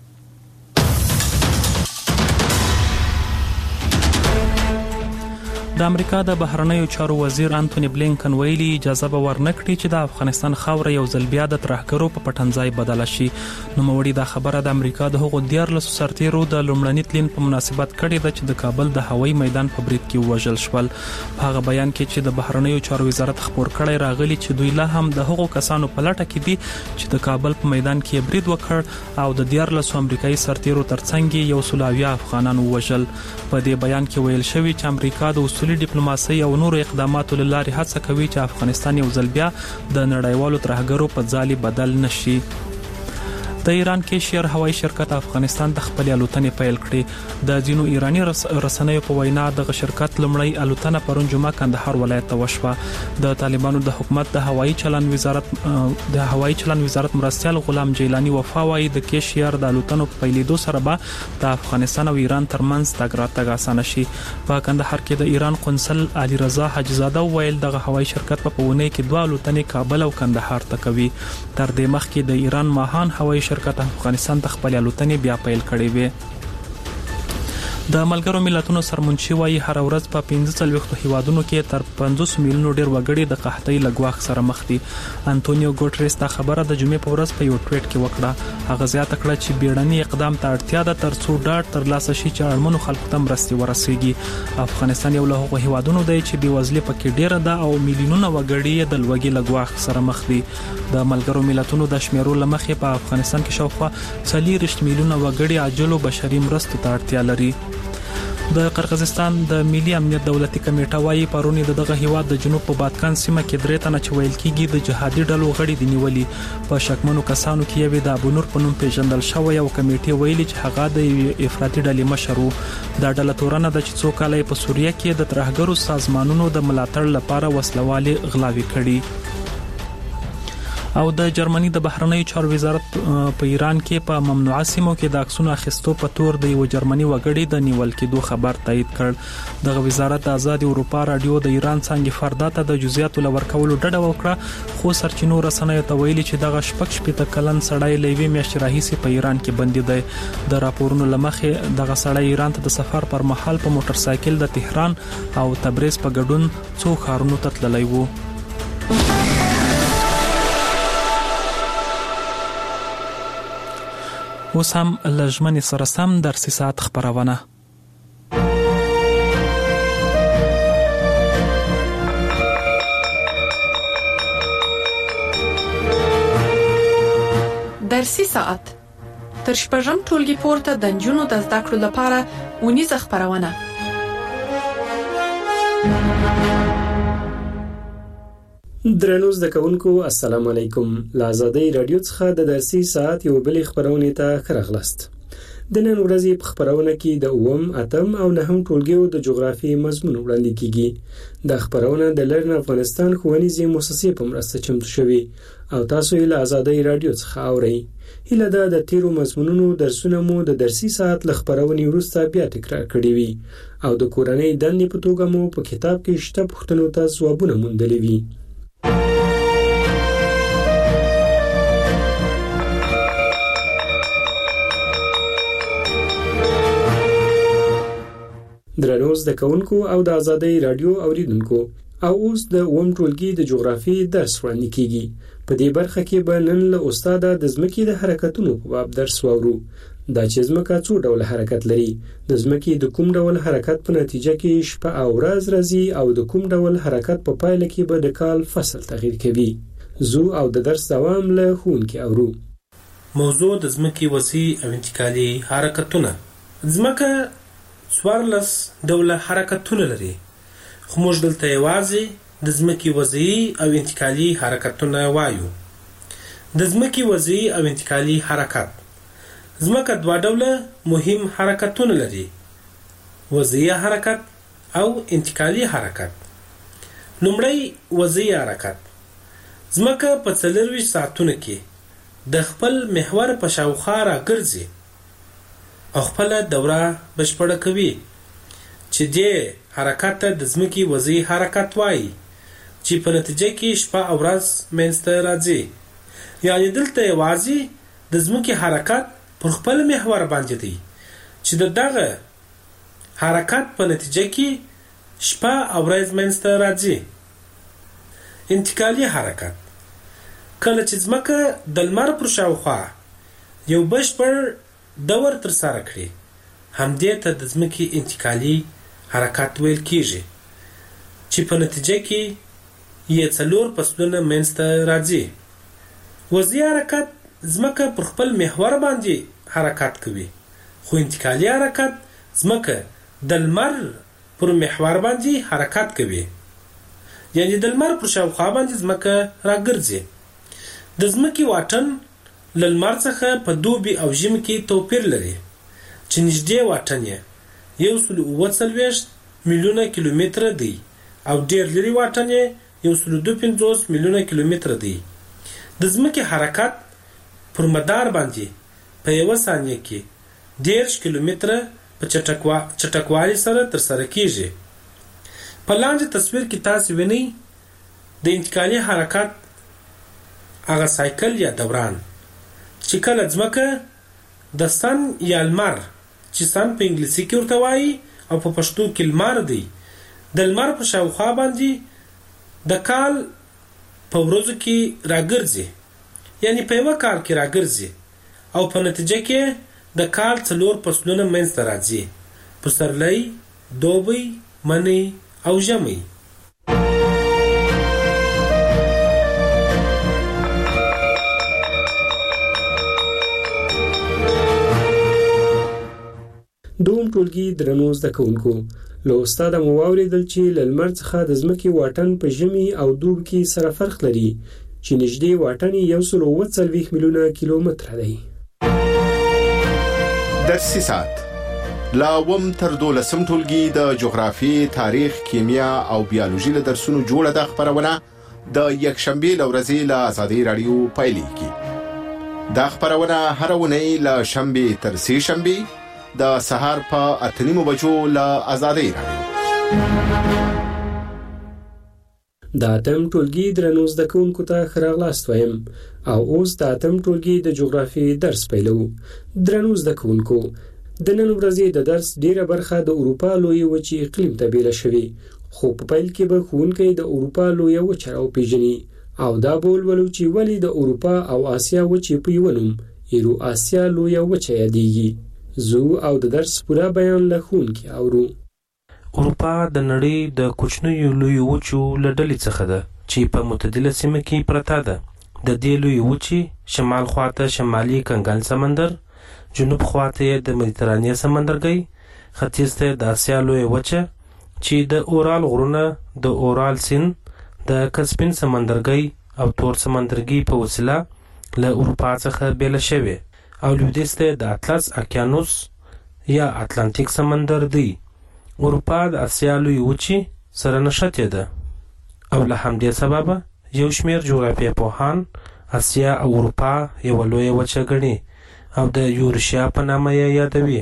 Speaker 2: د امریکا د بهرنیو چارو وزیر انټونی بلینکن ویلي اجازه به ورنکړي چې د افغانستان خاوره یو ځل بیا د ترهګرو په پټنځای بدل شي. نو موړي دا خبره د امریکا د هغو دیارلسو سرتیرو د لومړني تلین په مناسبت کړې ده چې د کابل د هوایي میدان په برید کې وژل شول. په هغه بیان کې چې د بهرنیو چارو وزارت خبر کړی راغلی چې دوی لا هم د هغو کسانو په لټه کې دي چې د کابل په میدان کې برید وکړ او د دیارلسو امریکایي سرتیرو ترڅنګ یو سل اویا افغانان وژل. په دې بیان کې ویل شوی چې امریکا د اصولي ډیپلوماسي او نورو اقداماتو لارې هڅه کوي چې افغانستان یو ځل بیا د نړیوالو ترهګرو په ځالې بدل نشي. د ایران کې شیر هوایي شرکت افغانستان د خپل الوتنې پیل کړې. د ځینو ایرانی رسنیو په وینا د شرکت لمړی الوتنه پرون جمعه کندهار ولایت ته وشوه. د طالبانو د حکومت د هوایي چلن وزارت د هوایي چلن وزارت مرستيال غلام جیلانی وفا وايي د کې شیر د الوتنو په پیلېدو سره به د افغانستان او ایران ترمنځ تګ راتګ اسانه شي. په کندهار کې د ایران قونسل علي رضا حاجزاده ویل د هوایي شرکت په پونه کې دوه الوتنې کابل او کندهار ته کوي. تر دې مخکې د ایران ماهان هوایي شرکت افغانستان ته خپل الوتنې بیا پیل کړې وې. د ملګرو ملتونو سرمنشي وايي هر ورځ په پنځه څلوېښتو هیوادونو کې تر پنځوس میلیونو ډیر وګړي د قحطۍ له ګواښ سره مخ دي. انټونیو ګوټریس دا خبره د جمعې په ورځ په یو ټویټ کې وکړه. هغه زیاته کړه چې بیړني اقدام ته اړتیا ده تر څو ډاډ ترلاسه شي چې اړمنو خلکو ته مرستې ورسیږي. افغانستان یو له هغو هیوادونو دی چې بېوزلي پکې ډیره ده او میلیونونه وګړي د لوږې له ګواښ سره مخ دي. د ملګرو ملتونو د شمیرو له مخې په افغانستان کې شاوخوا څلوېښت میلیونه وګړي عاجلو بشري مرستو ته اړتیا لري. د قرغیزستان د ملي امنیت دولتي کمیټه وايي پرونی دغه هیواد د جنوب په بادکان سیمه کې درې تنه چې ویل کېږي د جهادي ډلو غړي دي نیولي. په شکمنو کسانو کې یو د ابونور په نوم پیژندل شوی او کمیټه ویلي چې هغه د افراطي ډلې مشر وو. دا ډله تورنه د چې څو کال په سوریه کې د ترهګرو سازمانونو د ملاتړ لپاره وسلوالي غلاوي کړي. او د جرمني د بهرنیو چارو وزارت په ایران کې په ممنوعه سیمو کې د عکسونو اخیستو په تور د یو جرمني وګړي د نیول کېدو خبر تایید کړ. دغه وزارت د آزاد اروپا رادیو د ایران څنګه فردا ته د جزئیاتو لورکولو ډډه وکړه خو سرچینو رسنیو ته ویلي چې دغه شپږ شپېته کلن سړی لوي میاشتې راهیسې په ایران کې بندي دی. د راپورونو لمخې دغه سړی ایران ته د سفر پر مهال په موټر سایکل د تهران او تبریز په ګډون څو ښارونو ته تللی وو. اوس هم لژمنې سره سم درسي ساعت خبرونه.
Speaker 5: درسي ساعت تر شپږم ټولګي پورته د نجونو د زده کړو لپاره اونیزه خبرونه.
Speaker 10: درنو زده کوونکو السلام علیکم. له آزادۍ رادیو څخه د درسي ساعت یو بلې خبرونه ته ښه راغلاست. د نن ورځې په خبرونه کې د اووم، اتم او نهم ټولګیو د جغرافیې مضمون وړاندې کیږي. د خبرونه د لرن افغانستان ښوونیزې مؤسسې په مرسته چمتو شوي او تاسو یې له آزادۍ رادیو څخه اورئ. هیله ده د تیرو مضمونونو درسونه مو د درسي ساعت له خبرونې وروسته بیا تکرار کړي وي او د کورنۍ دندې په توګه مو په کتاب کې شته پوښتنو ته ځوابونه موندلي وي. درنو زده کوونکو او د آزادۍ رادیو اوریدونکو، او اوس د اووم ټولګي د جغرافیې درس وړاندې کیږي. په دې برخه کې به نن له استاده د ځمکې د حرکتونو په باب درس واورو. دا چې ځمکه څو ډول حرکت لري، د ځمکې د کوم ډول حرکت په نتیجه کې شپه او ورځ راځي او د کوم ډول حرکت په پایله کې به د کال فصل تغییر کوي. زو او د درس دوام له ښوونکي اورو.
Speaker 12: موضوع د ځمکې وضعي او انتقالي حرکتونه. ځمکه څوارلس ډوله حرکتونه لري، خو موږ دلته یوازې د ځمکې وضعي او انتقالي حرکتونه وایو. د ځمکې وضعي او انتقالي حرکت. ځمکه دوه ډوله مهم حرکتونه لري، وضعي حرکت او انتقالي حرکت. لومړی وضعي حرکت. ځمکه په څلرویشت ساعتونو کې د خپل محور په شاوخوا راګرځي او خپل دوره بشپړه کوي، چې دې حرکت ته د ځمکې وضعي حرکت وایي، چې په نتیجه کې شپه او ورځ منځته راځي. یعنی دلته یوازې د ځمکې حرکت پر خپل محور باندې دی، چې د دغه حرکت په نتیجه کې شپه او ورځ منځته راځي. انتقالي حرکت. کله چې ځمکه د لمر پر شاوخوا یو بشپړ دور تر سره کړي، همدې ته د ځمکې انتقالي حرکت ویل کیږي، چې په نتیجه کې یې څلور فصلونه منځته راځي. وضعي حرکت ځمکه پر خپل محور باندې حرکت کوي، خو انتقالي حرکت ځمکه د لمر پر محور باندې حرکت کوي، یعنی د لمر پر شاوخوا باندې ځمکه راګرځي. د ځمکې واټن له لمر څخه په دوبي او ژمي کې توپیر لري، چې نږدې واټن یې یو سل اووه څلوېښت میلیونه کیلومتره دی او ډېر لرې واټن یې یو سل دوه پنځوس میلیونه کیلومتره دی. د ځمکې حرکت پر مدار باندې په یوه ثانیه کې دېرش کیلومتره په چټکوالي سره ترسره کیږي. په لاندې تصویر کې تاسو وینئ د انتقالي حرکت هغه سایکل یا دوران، چې کله ځمکه د سن یا لمر، چې سن په انګلیسي کې ورته وایي او په پښتو کې لمر دی، د لمر په شاوخوا باندې د کال په ورځو کې راګرځي، یعنی په یوه کال کې راګرځي او په نتیجه کې د کال څلور فصلونه منځته راځي: پسرلی، دوبی، منی او ژمی.
Speaker 10: دوم ټولګي درنو زده کوونکو، له استاده مو واورېدل چې له لمر څخه د ځمکې واټن په ژمي او دوبي کې سره فرق لري، چې نږدې واټن یې یو سل اووه څلوېښت میلیونه کیلومتره دی.
Speaker 8: درسي ساعت لا اووم تر دولسم ټولګي د جغرافیې، تاریخ، کیمیا او بیولوژي له درسونو جوړه ده خبرونه د یکشنبې له ورځې له آزادۍ راډیو پیلېږي. دا خبرونه هره اونۍ له شنبې تر سې شنبې د سهار په اته نیمو بجو له آزادۍ راډیو.
Speaker 10: د اتم ټولګي درنو زده کوونکو ته ښه راغلاست وایم او اوس د اتم ټولګي د جغرافیې درس پیلوو. درنو زده کوونکو، د نن ورځې د درس ډیره برخه د اروپا لویې وچې اقلیم ته بیله شوې، خو په پیل کې به ښوونکی د اروپا لویه وچه راوپېژني او دا به ولولو چې ولې د اروپا او آسیا وچې په یوه نوم ایرو آسیا لویه وچه یادېږي. زو او د درس پوره بیان له ښوونکي اورو.
Speaker 12: اروپا د نړۍ د کوچنیو لویو وچو له ډلې څخه ده، چې په معتدله سیمه کې پرته ده. د دې لویې وچې شمال خواته شمالي کنګل سمندر، جنوب خواته یې د مدیترانې سمندرګی، ختیځ ته د آسیا لویه وچه چې د اورال غرونه، د اورال سیند، د کسپین سمندرګي او تور سمندرګي په وسیله له اروپا څخه بیل شوی او لویدیځ ته د اطلس اقیانوس یا اتلانتیک سمندر دی. اروپا د اسیا لوی وچې سره نښتې ده او له همدې سببه یو شمېر جغرافیه پوهان اسیا او اروپا یوه لویه وچه ګڼي او د یورشیا په نامه یې یادوي.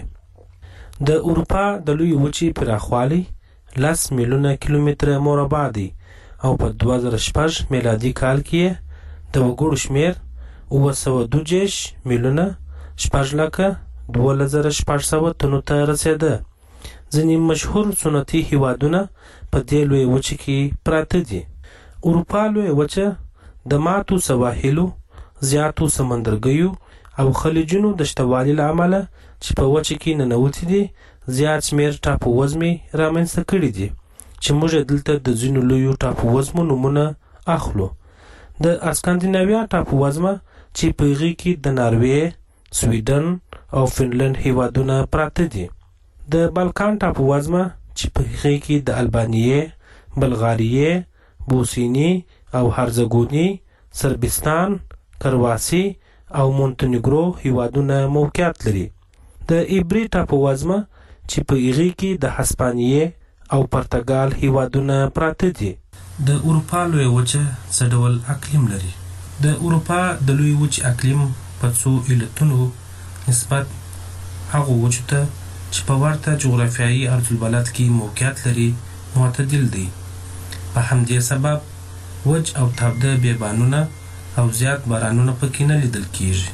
Speaker 12: د اروپا د لوی وچې پراخوالی لس میلیونه کیلومتره مربع دی او په دوه زره شپږ میلادي کال کې د وګړو شمېر اوه سوه دوه دېرش میلیونه شپږ لکه دولس زره شپږ سوه تنو ته رسېده. ځینې مشهور سنتي هیوادونه په دې لویې وچې کې پراته دي. اروپا لویه وچه د ماتو سواحلو، زیاتو سمندرګیو او خلیجونو د شتوالي له امله چې په وچه کې ننوتي دي زیات شمېر ټاپو وزمې رامنځته کړي دي چې موږ دلته د ځینو لویو ټاپو وزمو نومونه اخلو. د اسکاندیناویا ټاپو وزمه چې په هغې کې د ناروې، سویډن او فنلنډ هیوادونه پراته دي. د بالکان ټاپو وزمه چې په هغې کې د البانیې، بلغاریې، بوسنی او هرزګونی، سربستان، کرواسی او مونتنیګرو هیوادونه موقعیت لري. د ایبری ټاپو وزمه چې په هغې کې د هسپانیې او پرتګال هیوادونه پراته دي. د اروپا لویه وچه څه ډول اقلیم لري؟ د اروپا د لوی وچې اقلیم په څو علتونو نسبت هغو وچو ته چې په ورته جغرافیایي عرضالبلد کې موقعیت لري معتدل دی. په همدې سبب وچ او تاوده بیابانونه او زیات بارانونه پکې نه لیدل کیږي.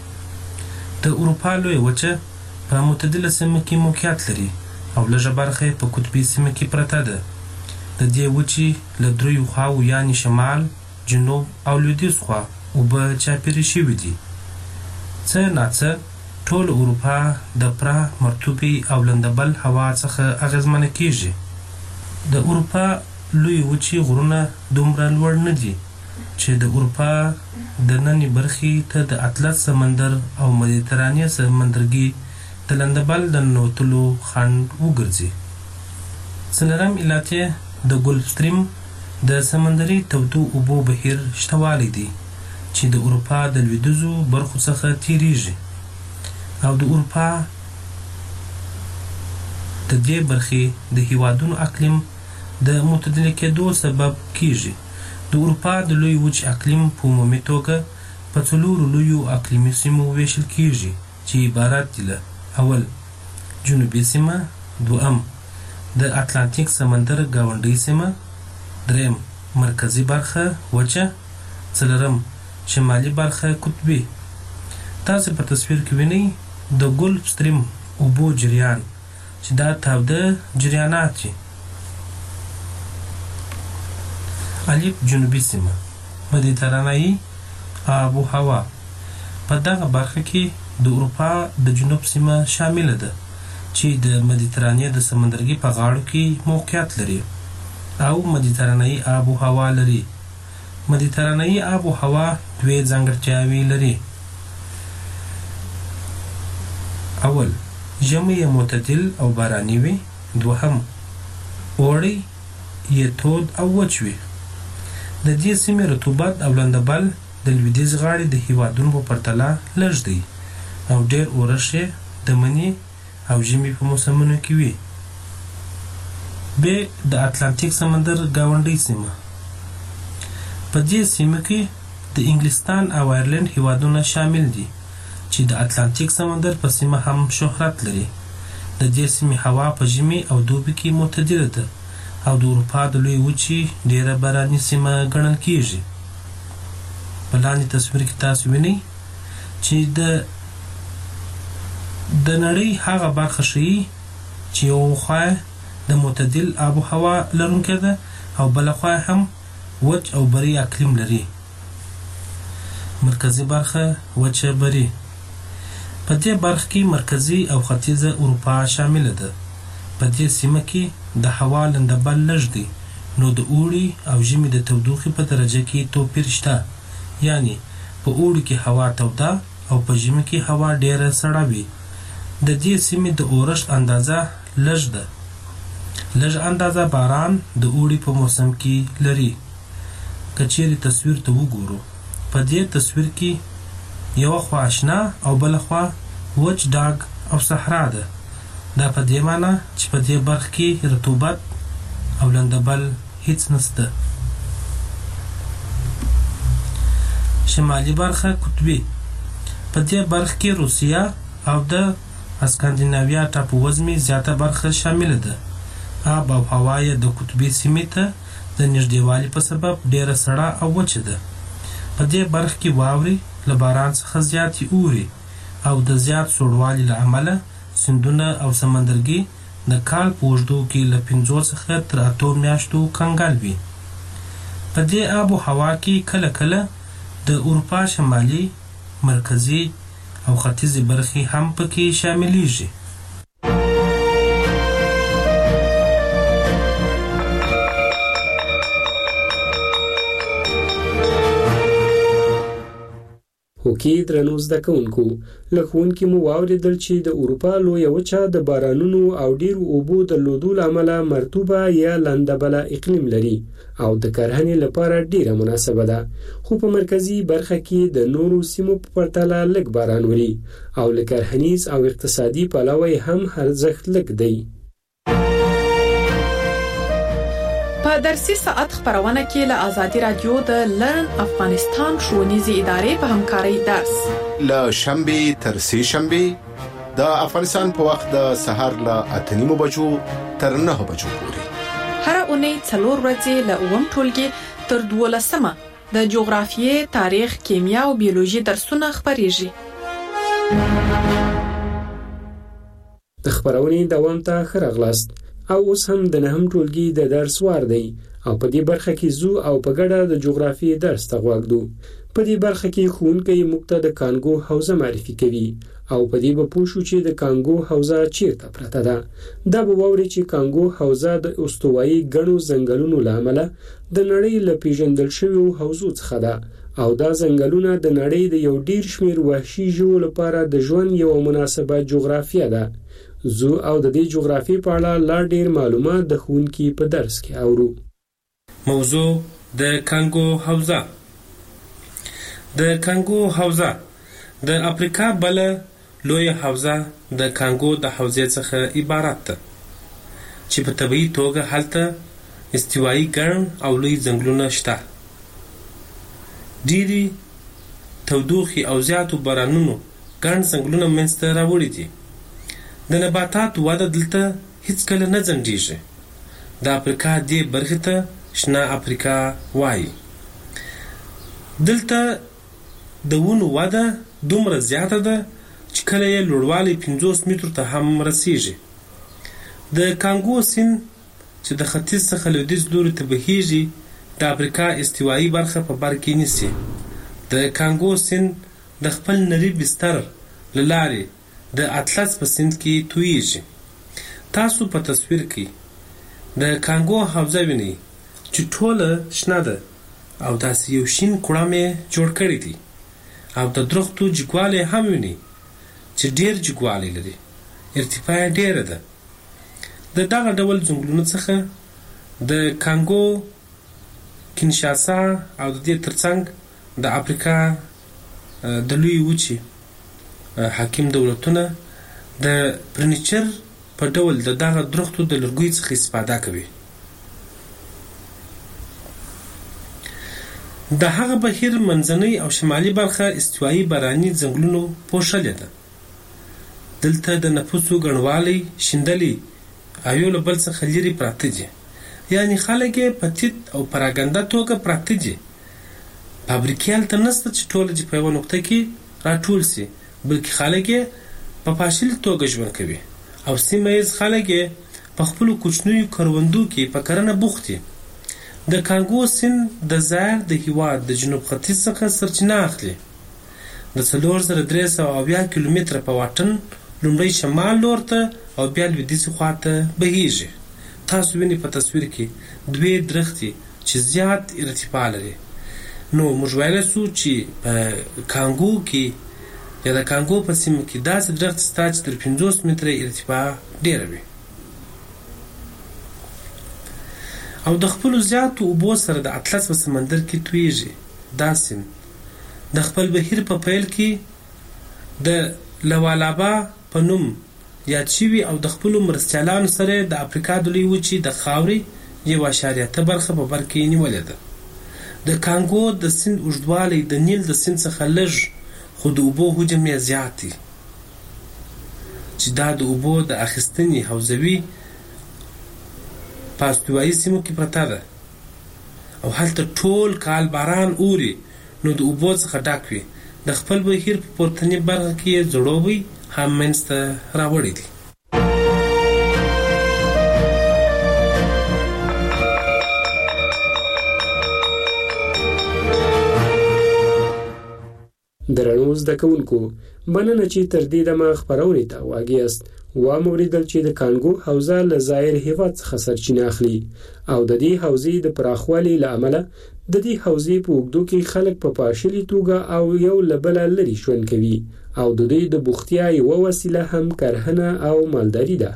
Speaker 12: د اروپا لویه وچه په معتدله سیمه کې موقعیت لري او لږه برخه په قطبي سیمه کې پرته ده. د دې وچې له دریو خواو یعنې شمال، جنوب او لویدیځ خوا اوبه چاپېرې شوي دي. څه ناڅه ټول اروپا د پره، مرطوبې او لندبل هوا څخه اغېزمنه کیږي. د اروپا لوی وچې غرونه دومره لوړ نه دي چې د اروپا د نننۍ برخې ته د اطلس سمندر او مدیترانې سمندرګي د لندبل د ننوتلو خنډ وګرځي. څلورم علت یې د ګلف ستریم د سمندري تودو اوبو بهیر شتوالی دی چې د اروپا د لویدیځو برخو څخه تیریږي او د اروپا د دې برخې د هیوادونو اقلیم د معتدل کېدو سبب کیږي. د اروپا د لوی وچ اقلیم په عمومي توګه په څلورو لویو اقلیمي سیمو ویشل کیږي چې عبارت دي له: اول جنوبي سیمه، دویم د اتلانتیک سمندر ګاونډۍ سیمه، دریم مرکزی برخه وچه، څلورم شمالي برخه قطبي. تاسو په تصویر کې وینئ د ګلف ستریم اوبو جریان چې دا تاوده جریانات دي. الف جنوبي سیمه، مدیترانه‌ای آب و هوا. په دغه برخه کې د اروپا د جنوب سیمه شامله ده چې د مدیترانې د سمندرګي په غاړو کې موقعیت لري او مدیترانه‌ای آب و هوا لري. مدیترانه‌ای آب و هوا دوې ځانګړتیاوې لري. اول ژمی معتدل او باراني وي، دوهم اوړی یې تود او وچ وي. د دې سیمې رطوبت او لندبل د لویدیځ غاړې د هیوادونو په پرتله لږ دی او ډېر اورښت یې د مني او ژمي په موسمونو کې وي. ب د اتلانتیک سمندر ګاونډۍ سیمه. په دې سیمه کې د انګلستان او آیرلند هیوادونه شامل دي چې د اتلانتیک سمندر په سیمه هم شهرت لري. د دې سیمې هوا په ژمي او دوبي کې معتدله ده او د اروپا د لوی وچې ډېره باراني سیمه ګڼل کیږي. په لاندې تصویر کې تاسو وینئ چې د د نړۍ هغه برخه ښیي چې یو خوا د معتدل آب و هوا لرونکې ده او بله خوا هم وچ او بري اقلیم لري. مرکزي برخه وچه بري. په دې برخه کې مرکزي او ختیځه اروپا شامله ده. په دې سیمه کې د هوا لندبل لږ دی نو د اوړي او ژمي د تودوخې په درجه کې توپیر شته، یعنی په اوړي کې هوا توده او په ژمي کې هوا ډیره سړه وي. د دې سیمې د اورښت اندازه لږ ده. لږ اندازه باران د اوړي په موسم کې لري. کچېری تصویر ته وګورو، په دې تصویر کې یو خوا آشنا او بل خوا وچ ډاګ او صحرا ده. دا په دې معنی چې په دې برخه کې رطوبت او لندبل هیڅ نشته. شمالي برخه قطبي، په دې برخه کې روسیا او د اسکاندیناویا ټاپووزمې زیاته برخه شامل ده. آب او هوا یې د قطبي سیمې ته د نږدېوالي په سبب ډیره سړه او وچه ده. په دې برخه کې واورې له باران څخه زیاتې اوري او د زیات سوړوالي له امله سیندونه او سمندرګي د کال په اوږدو کې له پنځو څخه تر اتو میاشتو کنګل وي. په دې آب و هوا کې کله کله د اروپا شمالي، مرکزي او ختیځې برخې هم پکې شاملیږي.
Speaker 10: هوکې درنو زده کوونکو، له ښوونکي مو واورېدل چې د اروپا لویه وچه د بارانونو او ډېرو اوبو درلودو له امله مرطوبه یا لندبله اقلیم لري او د کرهنې لپاره ډېره مناسبه ده، خو په مرکزي برخه کې د نورو سیمو په پرتله لږ باران وري او له کرهنیز او اقتصادي پلوه هم ارزښت لږ دی.
Speaker 5: په درسي ساعت خبرونه کې له آزادي رادیو د لرن افغانستان ښوونیزې ادارې په همکارۍ درس
Speaker 8: له شنبه تر سه شنبه د افغانستان په وخت د سهار له اته نیمو بجو تر نه بجو پورې
Speaker 5: هر اونۍ څلور ورځې له اووم ټولګي تر دولسمه د جغرافیې، تاریخ، کیمیا او بیولوژي درسونه خبرېږي.
Speaker 10: د خبرونې دوام ته ښه راغلاست. او اوس هم د نهم ټولګي د درس وار دی او په دې برخه کې زو او په ګډه د جغرافیې درس ته غوږدو. په دې برخه کې ښوونکی موږ ته د کانګو حوزه معرفي کوي او په دې به پوه شو چې د کانګو حوزه چیرته پرته ده. دا به واوري چې کانګو حوزه د استوایي ګڼو ځنګلونو له امله د نړۍ له پیژندل شویو حوزو څخه ده او دا ځنګلونه د نړۍ د یو ډیر شمیر وحشي ژوو لپاره د ژوند یو مناسبه جغرافیه ده. زو او د دې جغرافي په اړه لا ډیر معلومات د ښوونکي په درس کې اورو.
Speaker 12: موضوع د کانګو حوزه. د کانګو حوزه د افریقا بل لوی حوزه د کانګو د حوزې څخه عبارت ده چې په طبيعي توګه هلته استوایي ګرم او لوی ځنګلونه شته. ډېری تودوخي او زیاتو بارانونو ګڼ ځنګلونه منځته راوړي دي. د نباتاتو وده دلته هیڅ کله نه ځنډیږي. د افریقا دې برخې ته شنه افریقا وایي. دلته د ونو وده دومره زیاته ده چې کله یې لوړوالی پنځوس مترو ته هم رسیږي. د کانګو سیند چې د ختیځ څخه لویدیځ لوري ته بهیږي د افریقا استوایي برخه په بر کې نیسي. د کانګو سیند د خپل نري بستر له لارې د اطلس په سیند کې تویږي. تاسو په تصویر کې د کانګو حوزه وینئ چې ټوله شنه ده او داسې یو شین کوړم یې جوړ کړی دی او د درختو جګوالی هم وینئ چې ډېر جګوالی لري. ارتفاع یې ډېره ده. د دغه ډول ځنګلونو څخه د کانګو، کینشاسا او د دې ترڅنګ د افریقا د لوی وچې حاکم دولتونه د فرنیچر په ډول د دغه درختو د لرګیو څخه استفاده کوي. د هغه بهیر منځنۍ او شمالي برخه استوایي باراني ځنګلونو پوښلې ده. دلته د نفوسو ګڼوالی شیندلي او یو له بل څخه لرې پراته دي، یعنې خلک یې په تیت او پراګنده توګه پراته دي. فابریکې هلته نشته چې ټوله دې په یوه نقطه کې راټول سي، بلکې خلک یې په پاشلې توګه ژوند کوي او سیمه ییز خلک یې په خپلو کوچنیو کروندو کې په کرنه بوخت دي. د کانګو سیند د ظاهر د هېواد د جنوب ختیځ څخه سرچینه اخلي. د څلور زره درې سوه اویا کیلومتره په واټن لومړی شمال لور ته او بیا لویدیځې خوا ته بهیږي. تاسو وینئ په تصویر کې دوې درختې چې زیات ارتفاع لري. نو موږ ویلی سو چې په کانګو کې یا د کانګو په سیمه کې داسې درخت شته چې تر پنځوس متره ارتفاع ډېره وي. او د خپل زیاتو اوبو سره د اطلس په سمندر کې تویږي. دا سیند د خپل بهیر په پیل کې د لوالابا په نوم یاد شوي او د خپلو مرستیالانو سره د افریقا د لوی وچې د خاورې یو اشاریه اته برخه په بر کې نیولې ده. د کانګو د سیند اوږدوالی د نیل د سیند څخه لږ خو د اوبو حجم یې زیات دی چې دا د اوبو د اخیستنې حوزوي په استوایي سیمو کې پرته ده او هلته ټول کال باران اوري نو د اوبو څخه ډک وي. د خپل بهیر په پورتنۍ برخه کې یې ځړوبی هم منځته راوړی دي.
Speaker 10: درنو زده کوونکو، مننه چې تر دې دمه خپرونې ته واږي یاست. واموریدل چې د کانګو حوزه له ظاهر هیواد څخه سرچینه اخلي او د دې حوزې د پراخوالي له امله د دې حوزې په اوږدو کې خلک په پاشلي توګه او یو له بله لرې ژوند کوي او د دوی د بوختیا یوه وسیله هم کرهنه او مالداري ده.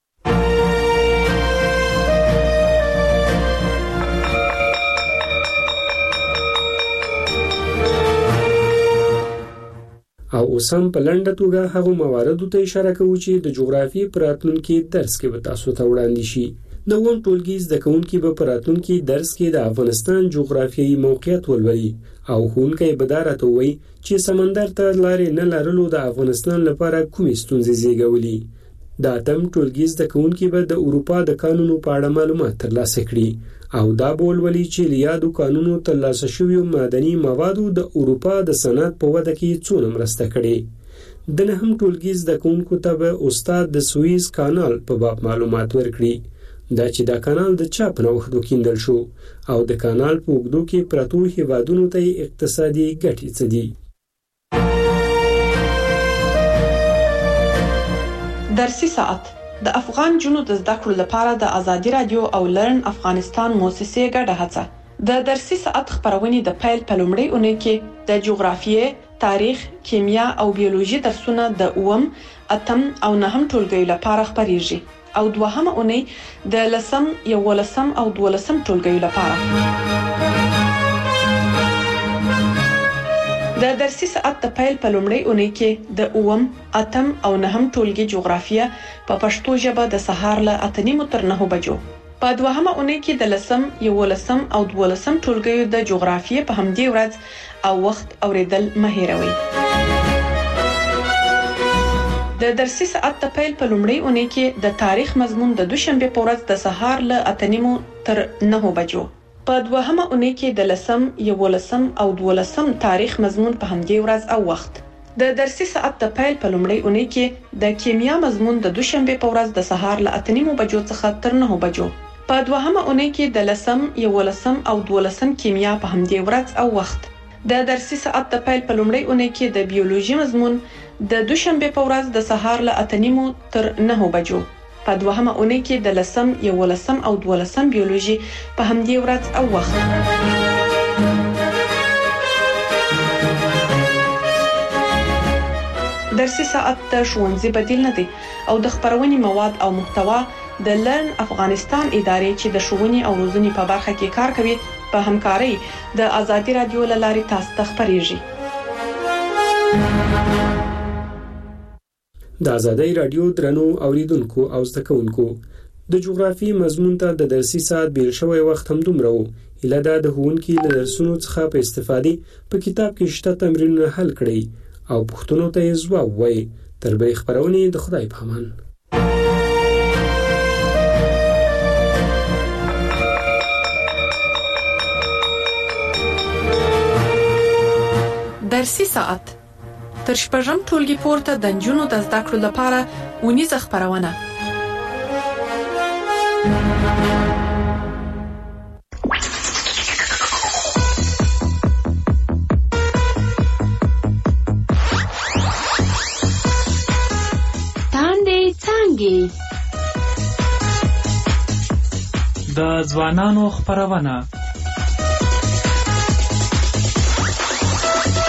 Speaker 10: او اوس هم په لنډه توګه هغو مواردو ته اشاره کوو چې د جغرافیې په راتلونکي درس کې به تاسو ته وړاندې شي. د اووم ټولګي زده کوونکي به په راتلونکي درس کې د افغانستان جغرافیایي موقعیت ولولي او ښوونکی به دا راته ووایي چې سمندر ته لارې نه لرلو د افغانستان لپاره کومې ستونزې زیږولي. د اتم ټولګي زده کوونکي به د اروپا د قانونو په اړه معلومات ترلاسه کړي او دا به ولولي چې له یادو قانونو ترلاسه شویو معدني موادو د اروپا د صنعت په وده کې څونه مرسته کړې. د نهم ټولګي زده کوونکو ته به استاد د سویز کانال په باب معلومات ورکړي، دا چې دا کانال د چا په نوښت وکیندل شو او د کانال په اوږدو کې پرتو هیوادونو ته اقتصادي ګټې څه دي.
Speaker 5: درسي ساعت د افغان جنو د زده کړو لپاره د ازادي رادیو او لرن افغانستان موسسې ګډه هڅه. د درسي ساعت خبرونې د پیل په لومړۍ اونۍ کې د جغرافیې، تاریخ، کیمیا او بیولوژي درسونه د اووم، اتم او نهم ټولګیو لپاره خبريږي او دوهمه اونۍ د لسم، یولسم او دولسم ټولګیو لپاره. د درسي ساعت د پیل په لومړۍ اونۍ کې د اووم، اتم او نهم ټولګي جغرافیه په پښتو ژبه د سهار له اته نیمو تر نهو بجو. په دوهمه اونۍ کې د لسم، یولسم او دولسم ټولګیو د جغرافیې په همدې ورځ او وخت اوریدل مه هېروئ. د درسي ساعت د پیل په لومړۍ اونۍ کې د تاریخ مضمون د دوشنبه په ورځ د سهار له اته نیمو تر نهو بجو. په دوهمه اونۍ کې د لسم، یولسم او دولسم تاریخ مضمون په همدې ورځ او وخت. د درسي ساعت د پیل په لومړۍ اونۍ کې د کیمیا مضمون د دوشنبه په ورځ د سهار له اته نیمو بجو څخه تر نهو بجو. په دوهمه اونۍ کې د لسم، یولسم او دولسم کیمیا په همدې ورځ او وخت. د درسي ساعت د پیل په لومړۍ اونۍ کې د بیولوژي مضمون د دوشنبه په ورځ د سهار له اته نیمو تر نهو بجو. په دوهمه اونۍ کې د لسم، یولسم او دولسم بیولوژي په همدې ورځ او وخت. درسي ساعت د ښوونځي بدیل نه دی او د خبرونې مواد او محتوا د لرن افغانستان ادارې چې د ښوونې او روزنې په برخه کې کار کوي په همکارۍ د ازادي رادیو له لارې تاسو ته خبرېږي.
Speaker 10: د ازادي رادیو درنو اوریدونکو او زده کوونکو، د جغرافي مضمون ته د درسي ساعت بیل شوی وخت هم دومره و. هیله ده د ښوونکي له درسونو څخه په استفادې په کتاب کې شته تمرینونه حل کړئ او پوښتنو ته یې ځواب وایئ. تر بلې خپرونې د خدای په امان.
Speaker 5: درسي ساعت تر شپږم ټولګي پورته د نجونو د زده کړو لپاره اونیزه خپرونه.
Speaker 14: تاندې څانګې
Speaker 2: د ځوانانو خپرونه.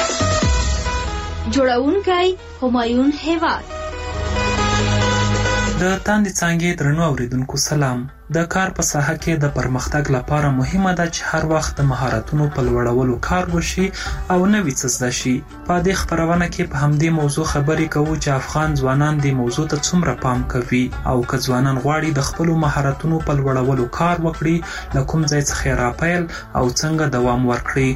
Speaker 14: جوړونکی همایون هیواد.
Speaker 2: د تاندې څانګې درنو اوریدونکو سلام. د کار په ساحه کې د پرمختګ لپاره مهمه ده چې هر وخت د مهارتونو په لوړولو کار وشي او نوي څه زده شي. په دې خبرونه کې په همدې موضوع خبرې کوو چې افغان ځوانان دې موضوع ته څومره پام کوي او که ځوانان غواړي د خپلو مهارتونو په لوړولو کار وکړي، له کوم ځای څخه یې راپیل او څنګه دوام ورکړي.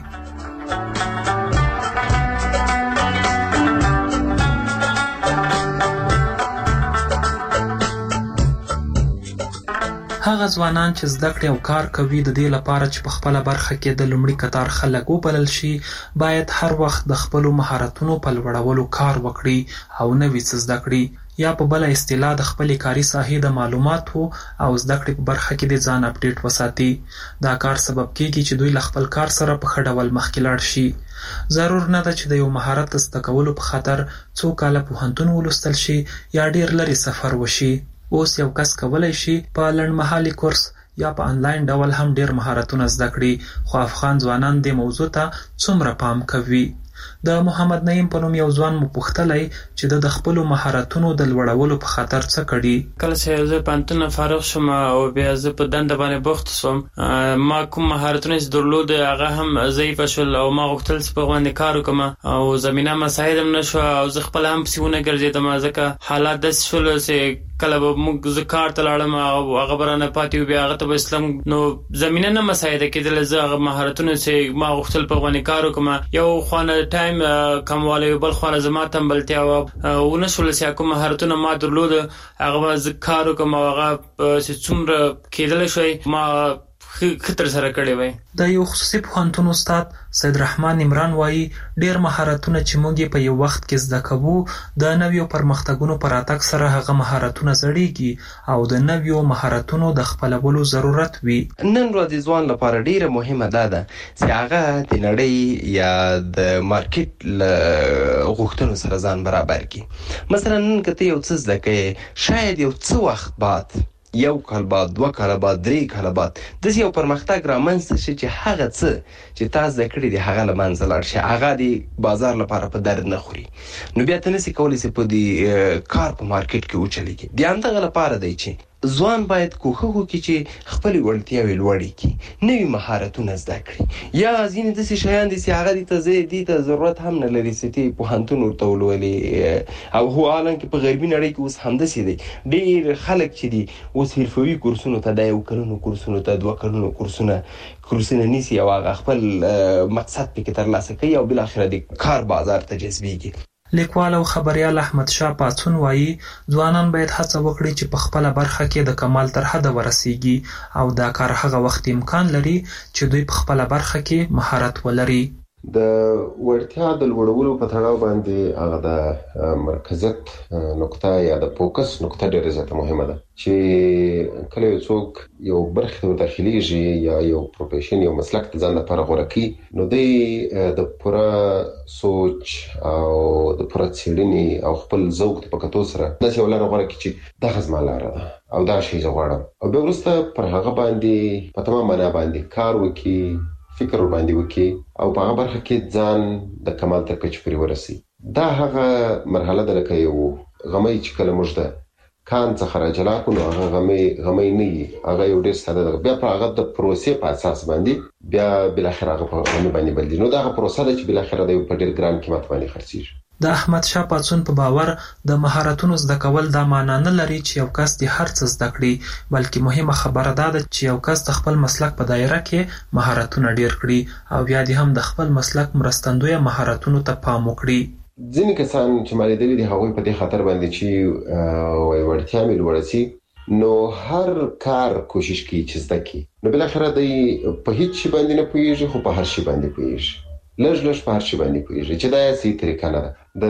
Speaker 2: هغه ځوانان چې زده کړې او کار کوي د دې لپاره چې په خپله برخه کې د لومړي کتار خلک وبلل شي، باید هر وخت د خپلو مهارتونو په لوړولو کار وکړي او نوي څه زده کړي، یا په بله اصطلاح د خپلې کاري ساحې د معلوماتو او زده کړې په برخه کې د ځان اپډیټ وساتي. دا کار سبب کیږي چې دوی له خپل کار سره په ښه ډول مخکې لاړ شي. ضرور نه ده چې د یو مهارت د زده کولو په خاطر څو کاله پوهنتون ولوستل شي یا ډیر لرې سفر وشي. اوس یو کس کولی شي په لنډمهالي کورس یا په انلاین ډول هم ډیر مهارتونه زده کړي، خو افغان ځوانان دې موضوع ته څومره پام کوي؟ د محمد نعیم په نوم یو ځوان مو پوښتلی چې د خپلو مهارتونو د لوړولو په خاطر څه کړي.
Speaker 14: کله چې زه پوهنتون فارغ شوم او بیا زه په دنده باندې بوخت شوم، ما کوم مهارتونه چې درلود هغه هم ضعیفه شول او ما غوښتل چې په باندې کار وکړم او زمینه مساعد هم نه شوه او زه خپله هم پسې ونه ګرځېدم، ځکه حالات داسې شول چې کله به موږ زه کار ته لاړم او هغه به رانه پاتې و، بیا هغه ته به اسلام نو زمینه نه مساعده کېدله. زه هغه مهارتونه چې ما غوښتل په باندې کار وکړم، یو خوانه ټایم کموالی، بل خوانه زما تنبلتیا وه، ونه شول چې کوم مهارتونه ما درلود هغه به زه کار وکړم او هغه چې څومره کېدلی شوی ما خطر سره کړی وای.
Speaker 2: د یو خصوصي پوهنتون استاد سید رحمان عمران وایي ډیر مهارتونه چې موږ په یو وخت کې زده کوو د نویو پرمختګونو پر راتګ سره هغه مهارتونه زړیږي او د نویو مهارتونو د خپلولو ضرورت وي.
Speaker 15: نن ورځ ځوان لپاره ډیره مهمه ده ده چې هغه د نړۍ یا د مارکیټ له غوښتنو سره ځان برابر کړي. مثلا نن که ته یو څه زده کوې، شاید یو څه وخت بعد، یو کال بعد، دوه کاله بعد، درې کاله بعد داسې یو پرمختګ رامنځته شي چې هغه څه چې تا زده کړي دي هغه له منځه لاړ شي، هغه د بازار لپاره په درد نه خوري، نو بیا ته نسې کولی چې په دې کار په مارکیټ کې وچلېږي. د همدغه لپاره دی چې ځوان باید کوښښ وکړي چې خپلې وړتیاوې لوړې کړي، نوي مهارتونه زده کړي، یا ځینې داسې شیان دي چې هغه دې ته دې ته ضرورت هم نه لري چې ته پوهنتون ورته ولولې، او هو حالانکې په غربي نړۍ کې اوس همداسې دی. ډېر خلک چې دي اوس حرفوي کورسونو ته، د یو کلونو کورسونو ته، دوه کلونو کورسونه کورسونه نیسي او هغه خپل مقصد پکې ترلاسه کوي او بالاخره د کار بازار ته جذبېږي.
Speaker 2: لیکوال او خبریال احمد شاه پاڅون وایي ځوانان باید هڅه وکړي چې په خپله برخه کې د کمال تر حده ورسیږي او دا کار هغه وخت امکان لري چې دوی په خپله برخه کې مهارت ولري.
Speaker 16: د وړتیا د لوړولو په تړاو باندې هغه د مرکزیت نقطه یا د فوکس نقطه ډېره زیاته مهمه ده چې کله یو څوک یو برخه ته داخليږي یا یو پروفیشن یو مسلک ته ځان لپاره غوره کوي، نو دی د پوره سوچ او د پوره څېړنې او خپل ذوق په کتو سره داسې یو لاره غوره کوي چې دغه زما لاره ده او دا شی زه غواړم، او بیا وروسته پر هغه باندې په تمام معنا باندې کار وکړي، فکر باندې وکړي او په هغه برخه کې ځان د کمال تر کچې پورې ورسي. دا هغه مرحله ده لکه یو غمی چې کله موږ ده کان څخه راجلا کړو، هغه غمی غمی نه وي، هغه یو ډېر ساده ده، بیا په هغه د پروسې په اساس باندې بیا بالاخره هغه په غمی باندې بدلېږي. نو دا هغه پروسه ده چې بالاخره د یو په ډېر ګران قیمت باندې خرڅېږي.
Speaker 2: د احمد شاه پاڅون په باور د مهارتونو زده کول دا معنا نه لري چې یو کس د هر څه زده کړي، بلکې مهمه خبره دا ده چې یو کس د خپل مسلک په دایره کې مهارتونه ډیر کړي او بیا دې هم د خپل مسلک مرستندویه مهارتونو ته پام وکړي.
Speaker 16: ځینې کسان چې ما لیدلي دي هغوی په دې خاطر باندې چې وړتیا مې لوړه سي، نو هر کار کوشش کوي چې زده کړي، نو بالاخره دی په هیڅ شي باندې نه پوهېږي خو په هر شي باندې پوهېږي، لږ لږ په هر شي باندې پوهېږي چې دا یې صحیح طریقه نه ده د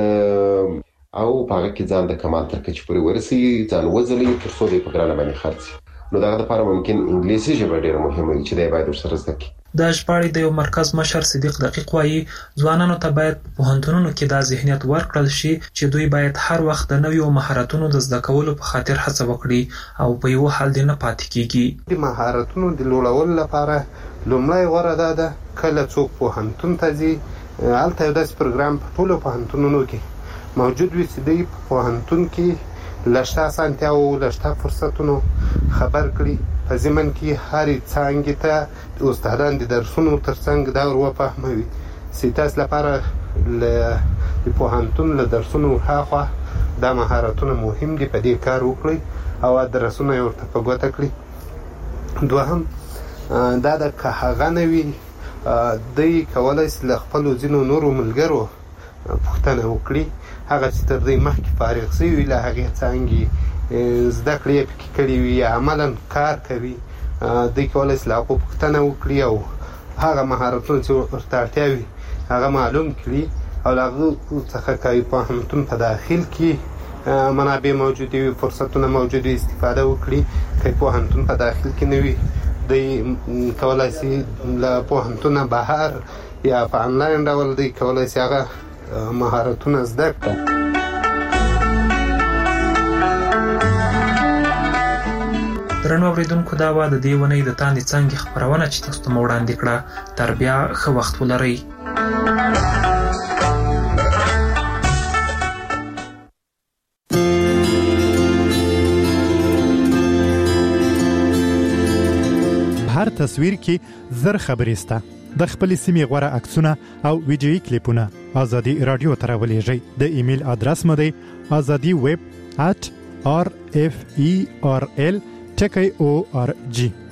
Speaker 16: او په هغه کې ځان د کمال تر کچې پورې ورسي، ځان وځلوي تر څو دی په ګرانه باندې خرڅ شي. نو دغه دپاره ممکن انګلیسي ژبه ډېره مهمه وي چې دی باید ورسره زده کړي.
Speaker 2: د ژباړې د یو مرکز مشر صدیق دقیق وایي ځوانانو ته باید په پوهنتونونو کې دا ذهنیت ورکړل شي چې دوی باید هر وخت د نویو مهارتونو د زده کولو په خاطر هڅه وکړي او په یو حال دې نه پاتې کیږي.
Speaker 18: د مهارتونو د لوړولو لپاره لومړی غوره ده ده کله څوک پوهنتون ته ځي، هلته یو داسې پروګرام په ټولو پوهنتونونو کې موجود وي چې دوی په پوهنتون کې لشته سانتیا او لشته فرصتونو خبر کړي. په ضمن کې هرې څانګې ته استادان د درسونو ترڅنګ دا ور وفهموي چې تاسو لپاره د پوهنتون له درسونو هاخوا دا مهارتونه مهم دي، په دې کار وکړئ او درسونه یې ورته په ګوته کړي. دوهم دا د که هغه نه وي دوی کولی شي له خپلو ځینو نورو ملګرو پوښتنه وکړي، هغه چې تر دوی مخکې فارغ شوي وي له هغې څانګې زده کړې یې پکې کړي وي یا عملا کار کوي، دوی کولی شي له هغو پوښتنه وکړي او هغه مهارتونه چې ورته اړتیا وي هغه معلوم کړي او له هغو څخه که پوهنتون په داخل کې منابع موجودې وي، فرصتونه موجود وي، استفاده وکړي. که پوهنتون په داخل کې نه وي دوی کولی شي له پوهنتونه بهر یا په انلاین ډول دوی کولی شي هغه مهارتونه زده کړي.
Speaker 13: درنو اوریدونکو، دا وه د دې اونۍ د تاندې څانګې خپرونه چې تاسو ته مو وړاندې کړه. تر بیا ښه وخت ولرئ.
Speaker 7: هر تصویر کې زر خبرې سته. د خپل سیمې غوړه عکسونه او ویډیويي کلیپونه ازادي رادیو ته راولېږئ. د ایمیل ادرس مو دی azadi web at r f e r l ټکی او ار جی.